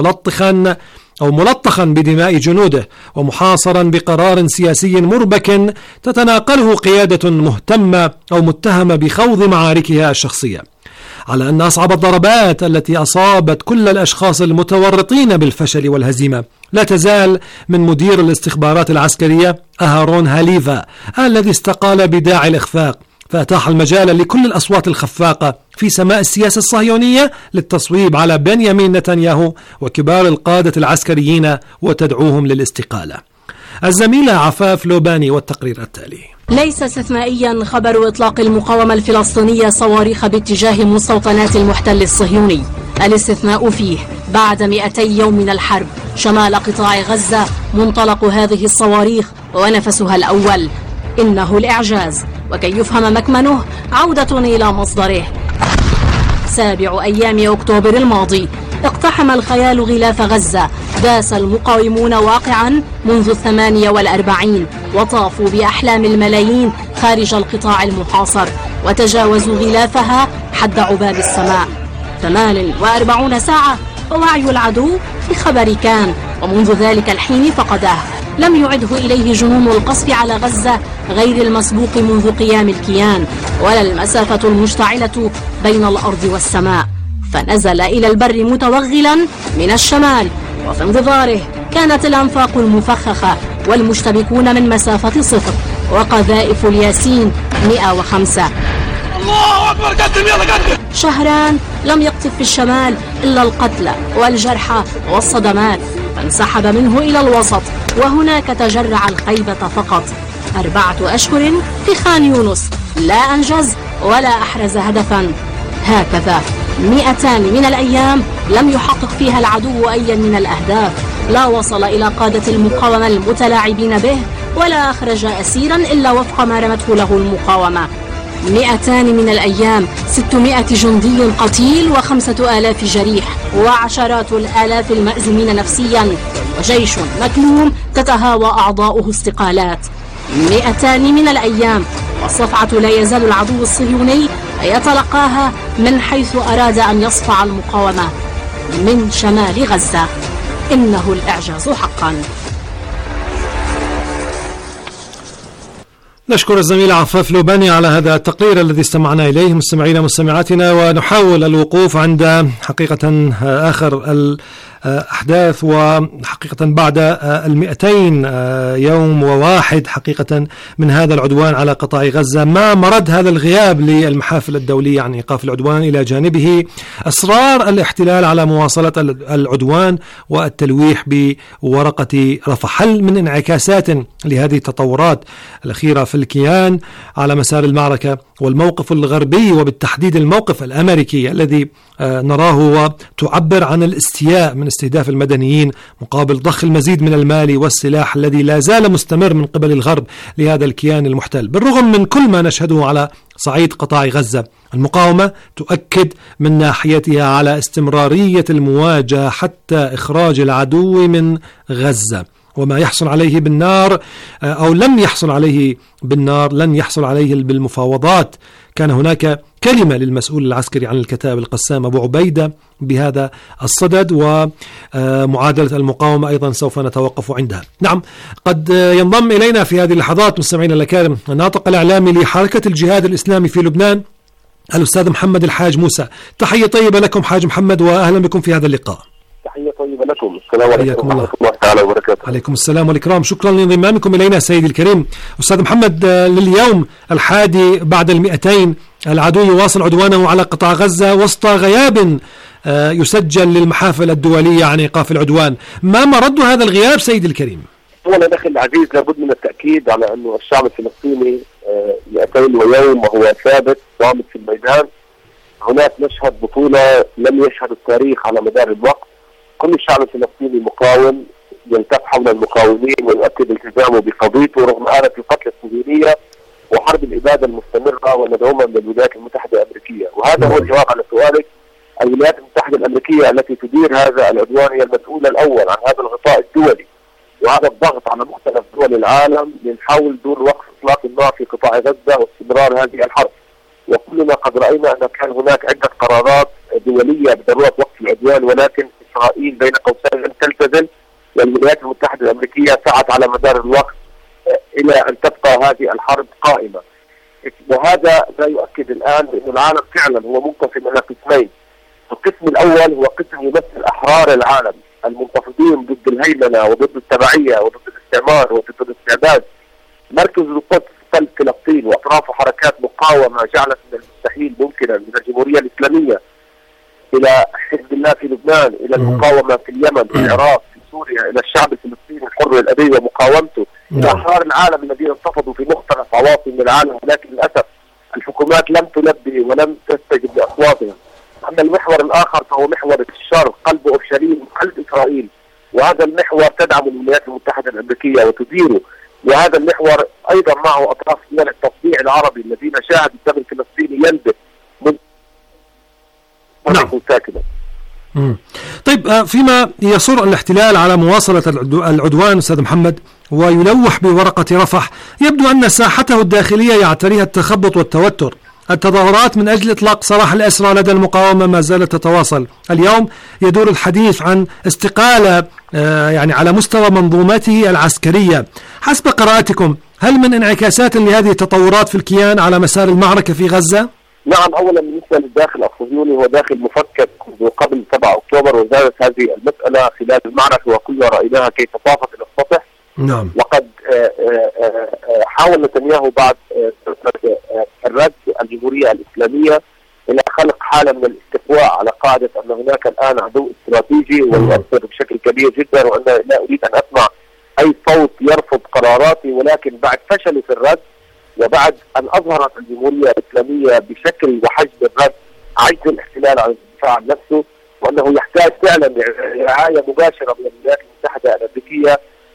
ملطخا بدماء جنوده، ومحاصرا بقرار سياسي مربك تتناقله قيادة مهتمة أو متهمة بخوض معاركها الشخصية. على أن أصعب الضربات التي أصابت كل الأشخاص المتورطين بالفشل والهزيمة لا تزال من مدير الاستخبارات العسكرية أهارون هاليفا الذي استقال بداعي الإخفاق، فأتاح المجال لكل الأصوات الخفاقة في سماء السياسة الصهيونية للتصويب على بنيامين نتنياهو وكبار القادة العسكريين وتدعوهم للاستقالة. الزميلة عفاف لوباني والتقرير التالي. ليس استثنائيا خبر إطلاق المقاومة الفلسطينية صواريخ باتجاه مستوطنات المحتل الصهيوني، الاستثناء فيه بعد 200 يوم من الحرب شمال قطاع غزة منطلق هذه الصواريخ ونفسها الأول. إنه الإعجاز، وكي يفهم مكمنه عودة إلى مصدره. 7 أيام أكتوبر الماضي اقتحم الخيال غلاف غزة، داس المقاومون واقعا منذ 48 وطافوا بأحلام الملايين خارج القطاع المحاصر وتجاوزوا غلافها حد عباب السماء. 48 ساعة ووعي العدو بخبر كان، ومنذ ذلك الحين فقده. لم يعده إليه جنون القصف على غزة غير المسبوق منذ قيام الكيان، ولا المسافة المشتعلة بين الأرض والسماء، فنزل إلى البر متوغلا من الشمال، وفي انتظاره كانت الأنفاق المفخخة والمشتبكون من مسافة 0 وقذائف الياسين 105. الله أكبر، قدم يلا قدم. شهران لم يقطف في الشمال إلا القتلى والجرحى والصدمات، فانسحب منه إلى الوسط، وهناك تجرع الخيبة فقط. 4 أشهر في خان يونس، لا أنجز ولا أحرز هدفا. هكذا 200 من الأيام لم يحقق فيها العدو أيا من الأهداف، لا وصل إلى قادة المقاومة المتلاعبين به، ولا أخرج أسيرا إلا وفق ما رمته له المقاومة. 200 من الأيام 600 جندي قتيل و5000 جريح، وعشرات الآلاف المأزومين نفسيا، وجيش مكلوم تتهاوى أعضاؤه استقالات. 200 من الأيام والصفعة لا يزال العدو الصهيوني يتلقاها من حيث أراد أن يصفع المقاومة من شمال غزة. إنه الإعجاز حقا. نشكر الزميل عفاف لوباني على هذا التقرير الذي استمعنا إليه. مستمعينا مستمعاتنا، ونحاول الوقوف عند حقيقة آخر الأحداث، وحقيقة بعد 200 يوم وواحد حقيقة من هذا العدوان على قطاع غزة، ما مرد هذا الغياب للمحافل الدولية عن إيقاف العدوان، إلى جانبه إصرار الاحتلال على مواصلة العدوان والتلويح بورقة رفح. هل من انعكاسات لهذه التطورات الأخيرة في الكيان على مسار المعركة والموقف الغربي، وبالتحديد الموقف الأمريكي الذي نراه وتعبر عن الاستياء من استهداف المدنيين مقابل ضخ المزيد من المال والسلاح الذي لا زال مستمر من قبل الغرب لهذا الكيان المحتل؟ بالرغم من كل ما نشهده على صعيد قطاع غزة، المقاومة تؤكد من ناحيتها على استمرارية المواجهة حتى إخراج العدو من غزة، وما يحصل عليه بالنار أو لم يحصل عليه بالنار لن يحصل عليه بالمفاوضات. كان هناك كلمة للمسؤول العسكري عن الكتائب القسام أبو عبيدة بهذا الصدد، ومعادلة المقاومة أيضا سوف نتوقف عندها. نعم، قد ينضم إلينا في هذه اللحظات مستمعينا الأكارم الناطق الإعلامي لحركة الجهاد الإسلامي في لبنان الأستاذ محمد الحاج موسى. تحية طيبة لكم حاج محمد، وأهلا بكم في هذا اللقاء. تحية طيبة لكم. السلام عليكم ورحمة الله تعالى وبركاته. عليكم السلام والإكرام. شكرا لانضمامكم إلينا سيدي الكريم. أستاذ محمد، لليوم 100 بعد 200 العدو يواصل عدوانه على قطاع غزة وسط غياب يسجل للمحافل الدولية عن إيقاف العدوان. ما مرد هذا الغياب سيدي الكريم؟ أولا أخي العزيز، لابد من التأكيد على أنه الشعب الفلسطيني 200 ويوم وهو ثابت صامت في الميدان. هناك نشهد بطولة لم يشهد التاريخ على مدار الوقت. كل الشعب الفلسطيني مقاوم، يلتف حول المقاومين ويؤكد التزامه بقضيته رغم آلة القتل الصهيونية وحرب الإبادة المستمرة والمدعومة من الولايات المتحدة الأمريكية. وهذا هو الجواب على سؤالك. الولايات المتحدة الأمريكية التي تدير هذا العدوان هي المسؤولة الأول عن هذا الغطاء الدولي، وهذا الضغط على مختلف دول العالم لنحاول دور وقف إطلاق النار في قطاع غزة واستمرار هذه الحرب. وكلنا قد رأينا أن كان هناك عدة قرارات دولية بضرورة وقف العدوان، ولكن إسرائيل بين قوسين لم تلتزم، والولايات المتحدة الأمريكية سعت على مدار الوقت إلى أن تبقى هذه الحرب قائمة. وهذا لا يؤكد الآن بأن العالم فعلا هو منقسم إلى قسمين. القسم الأول هو قسم يمثل أحرار العالم المنتفضين ضد الهيمنة وضد التبعية وضد الاستعمار وضد الاستعباد. مركز القدس قلب فلسطين وأطرافه حركات مقاومة جعلت من المستحيل ممكنا، من الجمهورية الإسلامية إلى حزب الله في لبنان، إلى المقاومة في اليمن، في العراق، في سوريا، إلى الشعب الفلسطيني الحر والأبي ومقاومته، إلى أحرار العالم الذين انتفضوا في مختلف عواصم العالم. ولكن للأسف الحكومات لم تلبي ولم تستجب لأصواتهم. أما المحور الآخر فهو محور الشر، قلب أورشليم، قلب إسرائيل، وهذا المحور تدعم الولايات المتحدة الأمريكية وتديره. وهذا المحور أيضا معه أطراف من التصنيع العربي الذين شاهدوا الدم الفلسطيني ينبت من ساكنة. طيب، فيما يصر الاحتلال على مواصلة العدوان أستاذ محمد ويلوح بورقة رفح، يبدو أن ساحته الداخلية يعتريها التخبط والتوتر. التظاهرات من أجل إطلاق سراح الأسرى لدى المقاومة ما زالت تتواصل. اليوم يدور الحديث عن استقالة يعني على مستوى منظومته العسكرية. حسب قراءتكم، هل من انعكاسات لهذه التطورات في الكيان على مسار المعركة في غزة؟ نعم، أولا بالنسبة للداخل الصهيوني هو داخل مفكك قبل 7 أكتوبر، وزادت هذه المسألة خلال المعركة وكلنا رأيناها كيف طافت إلى السطح. نعم. وقد حاول نتنياهو بعد الرد الجمهورية الإسلامية إلى خلق حالة من الاستقواء على قاعدة أن هناك الآن عدو استراتيجي ويؤثر بشكل كبير جدا، وأن لا أريد أن أسمع أي صوت يرفض قراراتي. ولكن بعد فشل في الرد، وبعد أن أظهرت الجمهورية الإسلامية بشكل وحجم الرد عجز الاحتلال عن الدفاع عن نفسه، وأنه يحتاج فعلا رعاية مباشرة من الولايات المتحدة الأمريكية،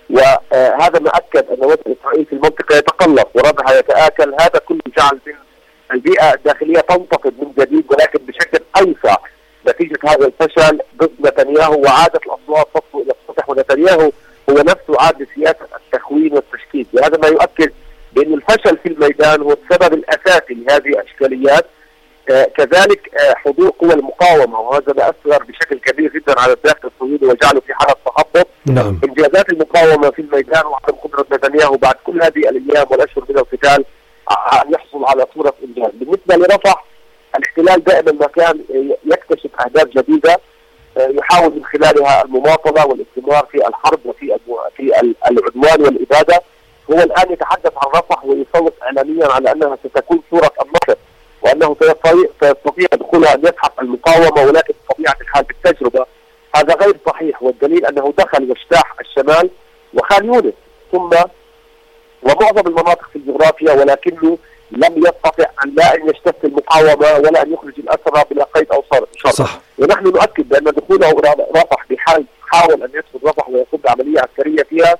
وهذا ما أكد أن وضع إسرائيل في المنطقة يتقلص وردها يتآكل. هذا كله جعل من البيئة الداخلية تنتفض من جديد، ولكن بشكل أوسع نتيجة هذا الفشل ضد نتنياهو، وعادت الأصوات تصفو إلى السطح، ونتنياهو هو نفسه عاد لسياسة التخوين والتشكيك. وهذا ما يؤكد بأن الفشل في الميدان هو السبب الأساسي لهذه الإشكاليات. كذلك حضور قوى المقاومة، وهذا ما أثر بشكل كبير جدا على الداخل الصهيوني وجعله في حالة تخبط. إنجازات المقاومة في الميدان وعدم قدرة نتنياهو بعد كل هذه الأيام والأشهر من القتال أن يحصل على صورة إنجاز. بالنسبة لرفح، الاحتلال دائما ما كان يكتشف أهداف جديدة يحاول من خلالها المماطلة والاستمرار في الحرب وفي العدوان والإبادة. هو الآن يتحدث عن رفح ويسوق إعلاميا على أنها ستكون صورة النصر، وأنه سيستطيع دخولها أن يسحق المقاومة، ولكن بطبيعة الحال بالتجربة هذا غير صحيح. والدليل أنه دخل واجتاح الشمال وخان يونس ثم ومعظم المناطق في الجغرافيا، ولكنه لم يستطع أن يجتث المقاومة ولا أن يخرج الأسرى بلا قيد أو شرط. ونحن نؤكد بأن دخوله رفح بحال حاول أن يدخل رفح ويقوم بعملية عسكرية فيها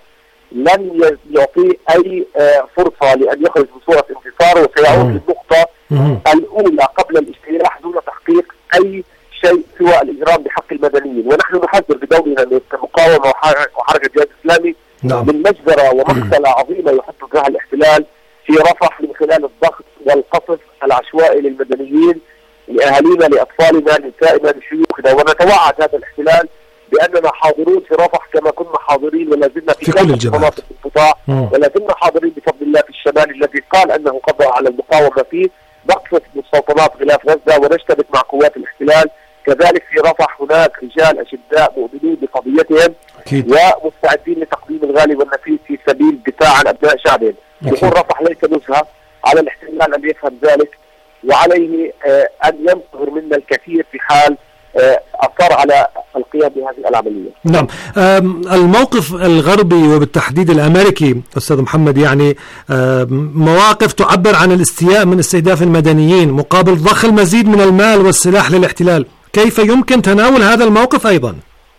لن يعطيه أي فرصة لأن يخرج بصورة انتصار، وسيعود للنقطة الأولى قبل الاجتياح دون تحقيق أي شيء سوى الإجرام بحق المدنيين. ونحن نحذر بدورنا من المقاومة وحركة الجهاد الإسلامي من مجزرة ومقتلة عظيمة يحط فيها الاحتلال في رفح من خلال الضغط والقصف العشوائي للمدنيين، لأهالينا، لأطفالنا، لنسائنا، لشيوخنا. ونتوعد هذا الاحتلال بأننا حاضرون في رفح كما كنا حاضرين ولا زلنا في كل مناطق القطاع، ولا زلنا حاضرين بفضل الله في الشمال الذي قال أنه قضى على المقاومة فيه، نقصف مستوطنات غلاف غزة ونشتبك مع قوات الاحتلال. كذلك في رفح هناك رجال أشداء مؤمنين بقضيتهم ومستعدين لتقديم الغالي والنفيس في سبيل الدفاع عن أبناء شعبهم. دخول رفح ليس نزهة، على الاحتلال أن يفهم ذلك، وعليه أن ينتظر منا الكثير في حال أصر على القيام بهذه العملية. نعم. الموقف الغربي وبالتحديد الأمريكي أستاذ محمد يعني مواقف تعبر عن الاستياء من استهداف المدنيين مقابل ضخ المزيد من المال والسلاح للاحتلال. كيف يمكن تناول هذا الموقف أيضا؟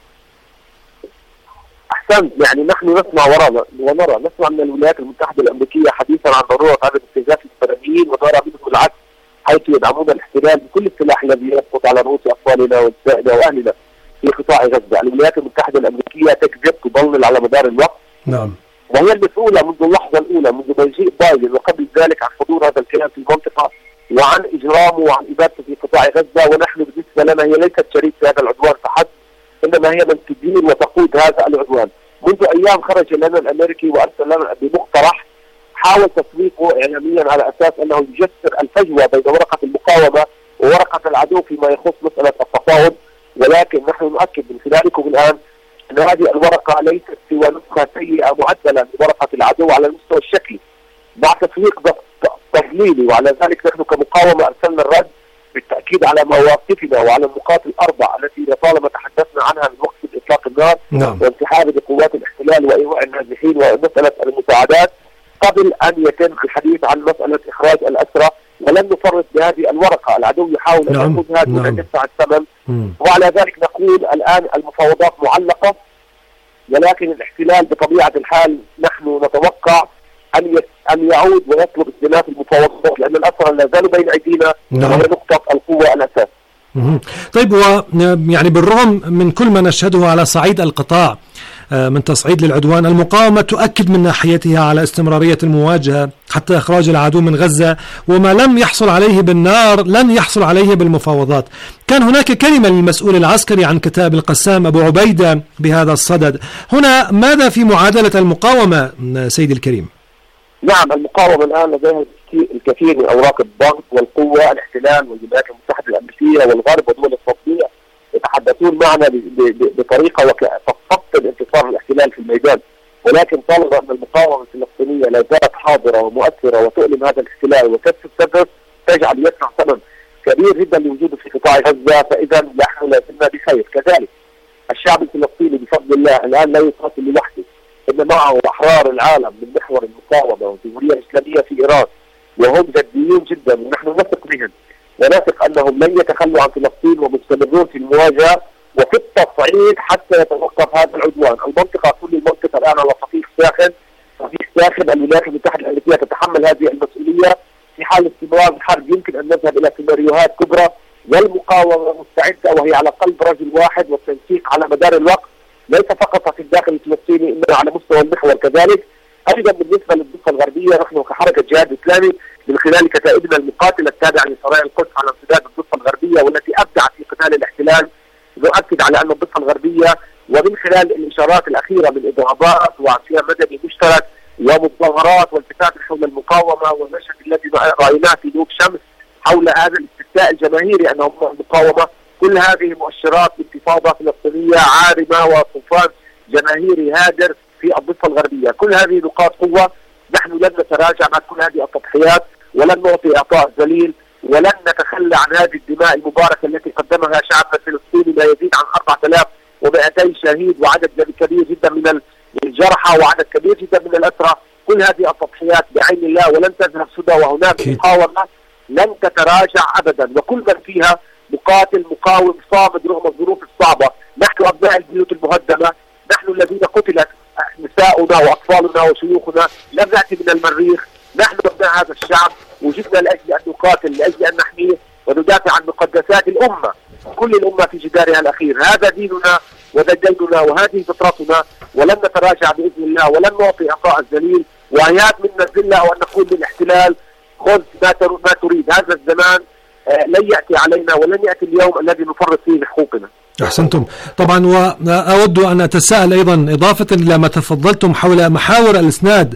أحسنت. يعني نحن نسمع نسمع من الولايات المتحدة الأمريكية حديثا عن ضرورة عدم استهداف المدنيين، ونرى منهم العكس حيث يدعمون الاحتلال بكل السلاح الذي يسقط على رؤوس أطفالنا ونسائنا وأهلنا في قطاع غزة. الولايات المتحدة الأمريكية تكذب تضلل على مدار الوقت. نعم. وهي المسؤولة منذ اللحظة الأولى، منذ مجيء بايدن وقبل ذلك، عن حضور هذا الكلام في المنطقة وعن إجرامه وعن إبادته في قطاع غزة. ونحن بالنسبة لنا هي ليست شريك في هذا العدوان فحسب، إنما هي من تدير وتقود هذا العدوان. منذ أيام خرج لنا الأمريكي وأرسل لنا بمقترح حاول تسويقه إعلاميا على أساس أنه يجسر الفجوة بين ورقة المقاومة وورقة العدو فيما يخص مسألة التفاوض. ولكن نحن نؤكد من خلالكم الآن أن هذه الورقة ليست سوى نسخة سيئة معدلة لورقة العدو على المستوى الشكلي مع تسويق تضليلي. وعلى ذلك نحن كمقاومة أرسلنا الرد بالتأكيد على مواقفنا وعلى النقاط الأربع التي لطالما تحدثنا عنها من وقت إطلاق النار وانسحاب بقوات الاحتلال وإيواء النازحين ومسألة المساعدات قبل أن يتم الحديث عن مسألة إخراج الأسرى. ولن نفرط بهذه الورقة. العدو يحاول أن يأخذها دون أن يدفع الثمن. وعلى ذلك نقول الآن المفاوضات معلقة، ولكن الاحتلال بطبيعة الحال نحن نتوقع أن يعود ويطلب استئناف المفاوضات، لأن الأسرى لا زالوا بين أيدينا وهي نقطة القوة الأساس. طيب، يعني بالرغم من كل ما نشهده على صعيد القطاع من تصعيد للعدوان، المقاومة تؤكد من ناحيتها على استمرارية المواجهة حتى إخراج العدو من غزة، وما لم يحصل عليه بالنار لن يحصل عليه بالمفاوضات. كان هناك كلمة للمسؤول العسكري عن كتائب القسام أبو عبيدة بهذا الصدد. هنا ماذا في معادلة المقاومة سيدي الكريم؟ نعم، المقاومة الآن لديها الكثير من أوراق الضغط والقوة. الاحتلال والولايات المتحدة الأمريكية والغرب ودول التطبيع يتحدثون معنا بطريقة وكتفصل انتصار الاحتلال في الميدان. ولكن طالما أن المقاومة الفلسطينية لا زالت حاضرة ومؤثرة وتؤلم هذا الاحتلال وتستدرس تجعل يدفع ثمن كبير جدا لوجوده في قطاع غزة، فإذا نحن لازلنا بخير. كذلك الشعب الفلسطيني بفضل الله الآن لا يقاتل لوحده، إن معه أحرار العالم من محور المقاومة والجمهورية الإسلامية في إيران، وهم جديين جدا ونحن نثق بهم ونثق أنهم لن يتخلوا عن فلسطين ومستمرون في المواجهة وفي التصعيد حتى يتوقف هذا العدوان. المنطقة، كل المنطقة الآن على صفيح ساخن، صفيح ساخن. الولايات المتحدة الأمريكية تتحمل هذه المسؤولية. في حال استمرار الحرب يمكن أن نذهب إلى سيناريوهات كبرى، والمقاومة مستعدة وهي على قلب رجل واحد، والتنسيق على مدار الوقت ليس فقط في الداخل الفلسطيني إنما على مستوى المحور كذلك. أيضا بالنسبة للضفة الغربية، نحن كحركة جهاد إسلامي من خلال كتائبنا المقاتلة التابعة لسرايا القدس على امتداد الضفة الغربية والتي أبدعت في قتال الاحتلال، نؤكد على أن الضفة الغربية ومن خلال الإشارات الأخيرة من إضرابات وعصيان مدني مشترك ومظاهرات والتفات حول المقاومة والمشهد الذي رأيناه في نوب شمس حول هذا الاستفتاء الجماهيري أنهم المقاومة، كل هذه مؤشرات انتفاضة فلسطينية عارمة وطوفان جماهيري هادر في الضفة الغربية. كل هذه نقاط قوة، نحن لن نتراجع مع كل هذه التضحيات ولن نعطي إعطاء ذليل ولن نتخلى عن هذه الدماء المباركة التي قدمها شعبنا الفلسطيني، ما يزيد عن 4200 شهيد وعدد كبير جدا من الجرحى وعدد كبير جدا من الأسرى. كل هذه التضحيات بعين الله ولن تذهب سدى، وهناك مقاومة لن تتراجع أبدا، وكل من فيها مقاتل مقاوم صامد رغم الظروف الصعبة. نحن أبناء البيوت المهدمة، نحن الذين قتلت نساؤنا وأطفالنا وشيوخنا، لم نأتي من المريخ، نحن أبناء هذا الشعب، وجدنا لأجل أن نقاتل، لأجل أن نحميه وندافع عن مقدسات الأمة، كل الأمة في جدارها الأخير. هذا ديننا وهذا ديننا وهذه فطرتنا، ولن نتراجع بإذن الله ولن نعطي إعطاء الذليل. وآيات منا الذلة وأن نقول للاحتلال خذ ما تريد. هذا الزمان لن يأتي علينا ولن يأتي اليوم الذي نفرط فيه بحقوقنا. أحسنتم. طبعا وأود أن أتساءل أيضا إضافة إلى ما تفضلتم حول محاور الإسناد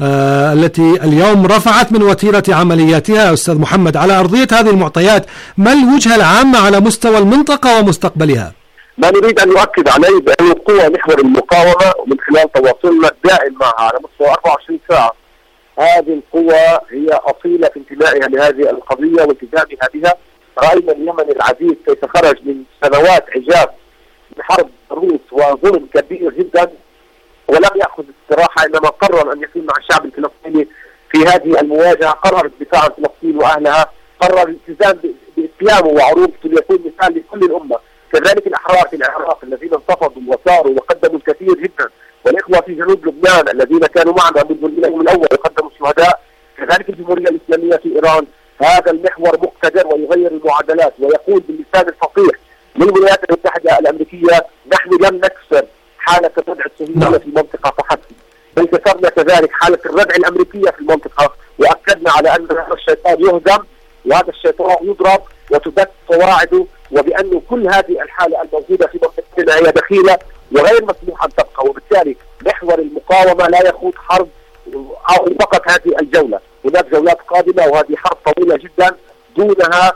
التي اليوم رفعت من وتيرة عملياتها أستاذ محمد، على أرضية هذه المعطيات ما الوجهة العامة على مستوى المنطقة ومستقبلها؟ ما نريد أن نؤكد عليه بأن قوى محور المقاومة ومن خلال تواصلنا الدائم معها على مستوى 24 ساعة، هذه القوى هي أصيلة في انتمائها لهذه القضية والتزامها بها. رأينا اليمن العزيز كيف خرج من سنوات عجاف من حرب الروس وظلم كبير جدا ولم يأخذ استراحة، إنما قرر أن يكون مع الشعب الفلسطيني في هذه المواجهة، قرر الدفاع عن فلسطين وأهلها، قرر الالتزام بإسلامه وعروبته ليكون مثال لكل الأمة. كذلك الأحرار في العراق الذين انتفضوا وساروا وقدموا الكثير جدا، والإخوة في جنوب لبنان الذين كانوا معنا منذ اليوم الأول وقدموا الشهداء، كذلك الجمهورية الإسلامية في إيران. هذا المحور مقتدر ويغير المعادلات ويقول باللسان الفصيح للولايات المتحدة الأمريكية نحن لم نكسر حالة الردع الصهيونية في المنطقة فحسب، بل كسرنا كذلك حالة الردع الأمريكية في المنطقة، وأكدنا على أن هذا الشيطان يهزم وهذا الشيطان يضرب وتبت قواعده، وبأنه كل هذه الحالة الموجودة في منطقتنا هي دخيلة وغير مسموح أن تبقى. وبالتالي محور المقاومة لا يخوض حرب أو فقط هذه الجولة، هناك جولات قادمة وهذه حرب طويلة جدا دونها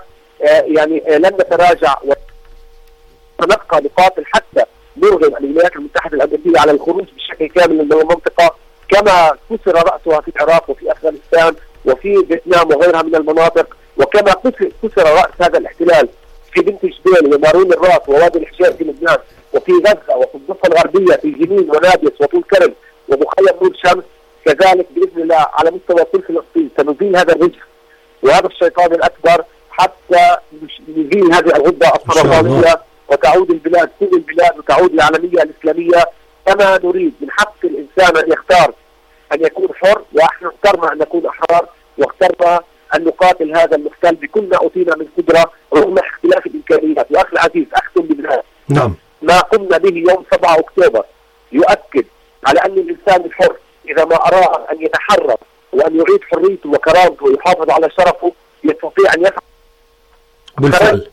لن نتراجع ونبقى نقاتل حتى نرغم الولايات المتحدة الأمريكية على الخروج بشكل كامل من المنطقة، كما كسر رأسها في العراق وفي أفغانستان وفي فيتنام وغيرها من المناطق، وكما كسر رأس هذا الاحتلال في بنت جبيل ومارون الراس ووادي الحجاز في لبنان وفي غزة وفي الضفة الغربية في جنين ونابلس وطول كرم ومخيم نور شمس. كذلك بإذن الله على مستوى كل فلسطين سنزيل هذا الرجل وهذا الشيطان الأكبر حتى نزيل هذه الغدة السرطانية وتعود البلاد كل البلاد وتعود العالمية الإسلامية كما نريد. من حق الإنسان أن يختار أن يكون حر، ونحن اخترنا أن نكون أحرار واخترنا أن نقاتل هذا المحتل بكل ما أوتينا من قدرة رغم اختلاف الإمكانيات. وأخي العزيز أختم بالله، نعم، ما قمنا به يوم 7 أكتوبر يؤكد على أن الإنسان الحر إذا ما أراد أن يتحرر وأن يعيد حريته وكرامته ويحافظ على شرفه يستطيع أن يفعل بالفعل.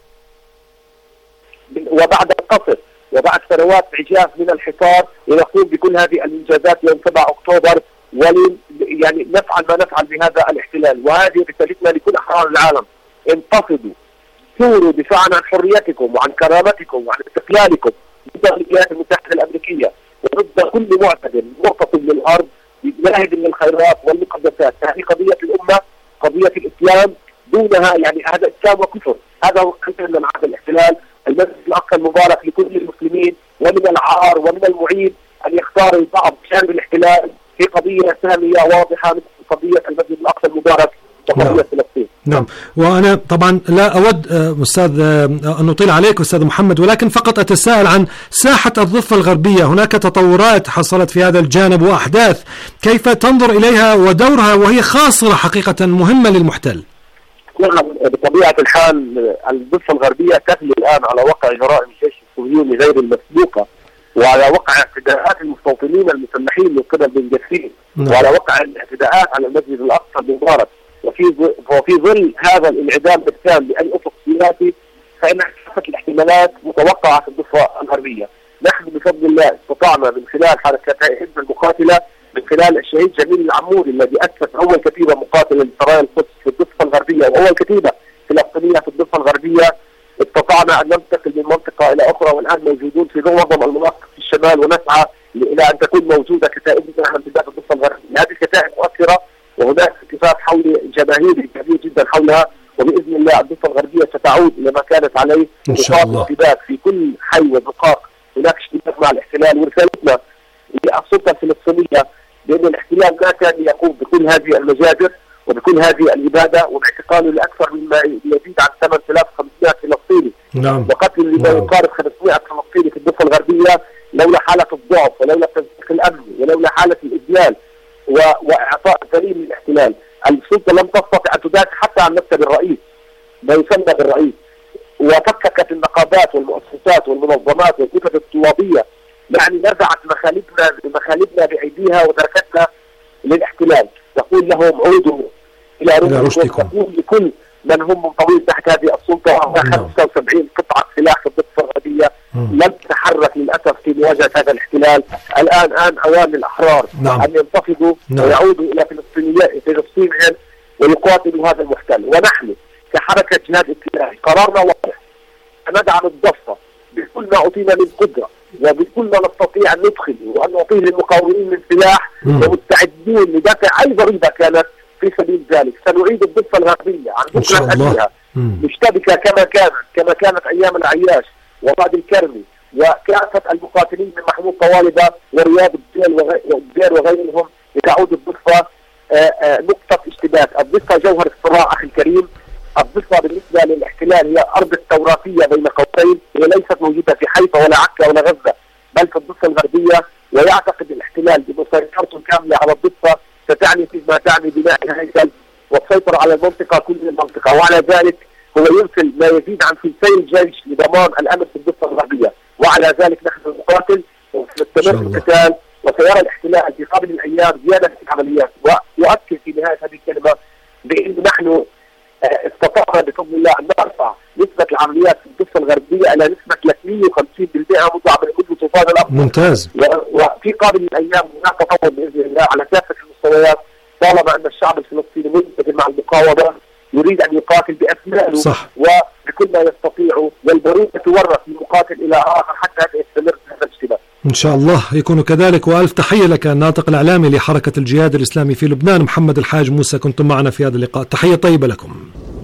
وبعد القصف وبعد سنوات عجاف من الحصار ونقوم بكل هذه الإنجازات يوم 7 أكتوبر نفعل ما نفعل بهذا الاحتلال. وهذه رسالتنا لكل أحرار العالم: انتفضوا، ثوروا دفاعا عن حريتكم وعن كرامتكم وعن استقلالكم ضد الولايات المتحدة الأمريكية وضد كل معتدل مرتطم للأرض ناهب من الخيرات والمقدسات. هذه قضية الأمة، قضية الإسلام، دونها هذا إسلام وكفر. هذا هو من عهد الاحتلال. المسجد الأقصى المبارك لكل المسلمين، ومن العار ومن المعيب أن يختار البعض جانب الاحتلال في قضية سامية واضحة مثل قضية المسجد الأقصى المبارك وقضية فلسطين. نعم، وأنا طبعا لا أود أستاذ أن نطيل عليك أستاذ محمد، ولكن فقط أتساءل عن ساحة الضفة الغربية. هناك تطورات حصلت في هذا الجانب وأحداث، كيف تنظر إليها ودورها وهي خاصرة حقيقة مهمة للمحتل؟ نعم، بطبيعة الحال الضفة الغربية تغلي الآن على وقع جرائم الجيش الصهيوني غير المسبوقة، وعلى وقع اعتداءات المستوطنين المسلحين من قبل بن جسيم، وعلى وقع الاعتداءات على المسجد الأقصى المبارك. وفي ظل هذا الانعدام التام بأي أفق سياسي، فإن كافة الاحتمالات متوقعة في الضفة الغربية. نحن بفضل الله استطعنا من خلال حركتين المقاتلة، من خلال الشهيد جميل العموري الذي أسس أول كتيبة مقاتلة لسرايا القدس في الضفة الغربية وأول كتيبة فلسطينية في الضفة الغربية، استطعنا أن ننتقل من منطقة إلى أخرى، والآن موجودون في معظم المناطق في الشمال، ونسعى إلى أن تكون موجودة كتائبنا على امتداد الضفة الغربية. هذه الكتائب مؤثرة، وهناك اتفاق حول جماهيري كبير جدا حولها، وبإذن الله الضفة الغربية ستعود إلى ما كانت عليه إن شاء الله. اشتباك في كل حي وزقاق هناك اشتباك مع الاحتلال. ورسالتنا للسلطة الفلسطينية بأن الاحتلال ما كان يقوم بكل هذه المجازر وبكل هذه الإبادة وباعتقاله لأكثر مما يزيد عن 8500 فلسطيني، نعم. وقتل لما يقارب 500 فلسطيني في الضفة الغربية، لولا حالة الضعف ولولا تنسيق الأمن ولولا حالة الإذلال وإعطاء الدليل للاحتلال. السلطة لم تستطع أن تدافع حتى عن مكتب الرئيس ما يسمى بالرئيس، وفككت النقابات والمؤسسات والمنظمات والكتب الطلابية، يعني نزعت مخالبنا بأيديها وتركتنا للاحتلال. تقول لهم عودوا إلى رشدكم. تقول لكل من هم منطوين تحت هذه السلطة 75 قطعة سلاح في الضفة الغربية لم تتحرك للأسف في مواجهة هذا الاحتلال. الآن أوان الأحرار أن ينتفضوا ويعودوا إلى فلسطينهم ويقاتلوا هذا المحتل. ونحن كحركة جهاد ائتلافي قرارنا واضح، ندعم الضفة بكل ما أعطينا من قدرة وبكل ما نستطيع أن ندخل وأن نعطيه للمقاومين من سلاح، ومستعدين لدفع أي ضريبة كانت في سبيل ذلك. سنعيد الضفة الغربية عن بكرة أهلها مشتبكة كما كانت أيام العياش وبعد الكرمي وكافة المقاتلين من محمود طوالبة ورياض الدير وغيرهم، لتعود الضفة نقطة اشتباك. الضفة جوهر الصراع أخي الكريم. الضفة بالنسبة للاحتلال هي أرض التوراتية بين قوسين، هي ليست موجودة في حيفا ولا عكا ولا غزة، بل في الضفة الغربية. ويعتقد الاحتلال بمسيطرته كاملة على الضفة ستعني فيما تعني بناء الهيكل والسيطرة على المنطقة كل المنطقة، وعلى ذلك هو يرسل ما يزيد عن ثلثي الجيش لضمان الأمن في الضفة الغربية. وعلى ذلك نحن نقاتل ونستمر في القتال، وسيرى الاحتلال في قابل الأيام زيادة في العمليات. وأؤكد في نهاية هذه الكلمة بأن نحن استطعنا بفضل الله أن نرفع نسبة العمليات في الضفة الغربية إلى نسبة 350% منذ طوفان الأقصى. ممتاز. وفي قابل الأيام هناك تطور بإذن الله على كافة المستويات، طالما أن الشعب الفلسطيني منتج مع المقاومة يريد أن يقاتل بأسمائه وبكل ما يستطيع، والبرية تورث من مقاتل إلى آخر حتى يستمر هذا الاشتباك. إن شاء الله يكون كذلك. وألف تحية لك الناطق الإعلامي لحركة الجهاد الإسلامي في لبنان محمد الحاج موسى، كنتم معنا في هذا اللقاء، تحية طيبة لكم.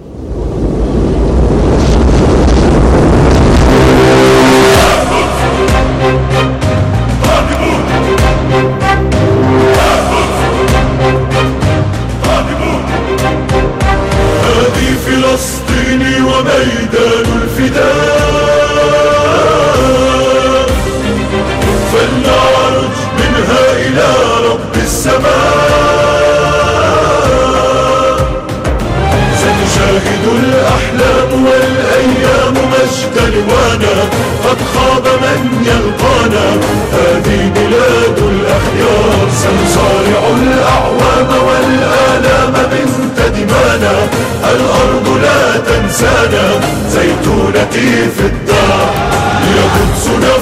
هذه فلسطين وميدان الفداء، فلنعرج منها إلى رب السماء. سنشاهد الأحلام والأيام مجد لوانا، قد خاب من يلقانا، هذه بلاد الأخيار. سنصارع الأعوام والآلام بنت دمانا، الأرض لا تنسانا، زيتونتي في الدار هي قدسنا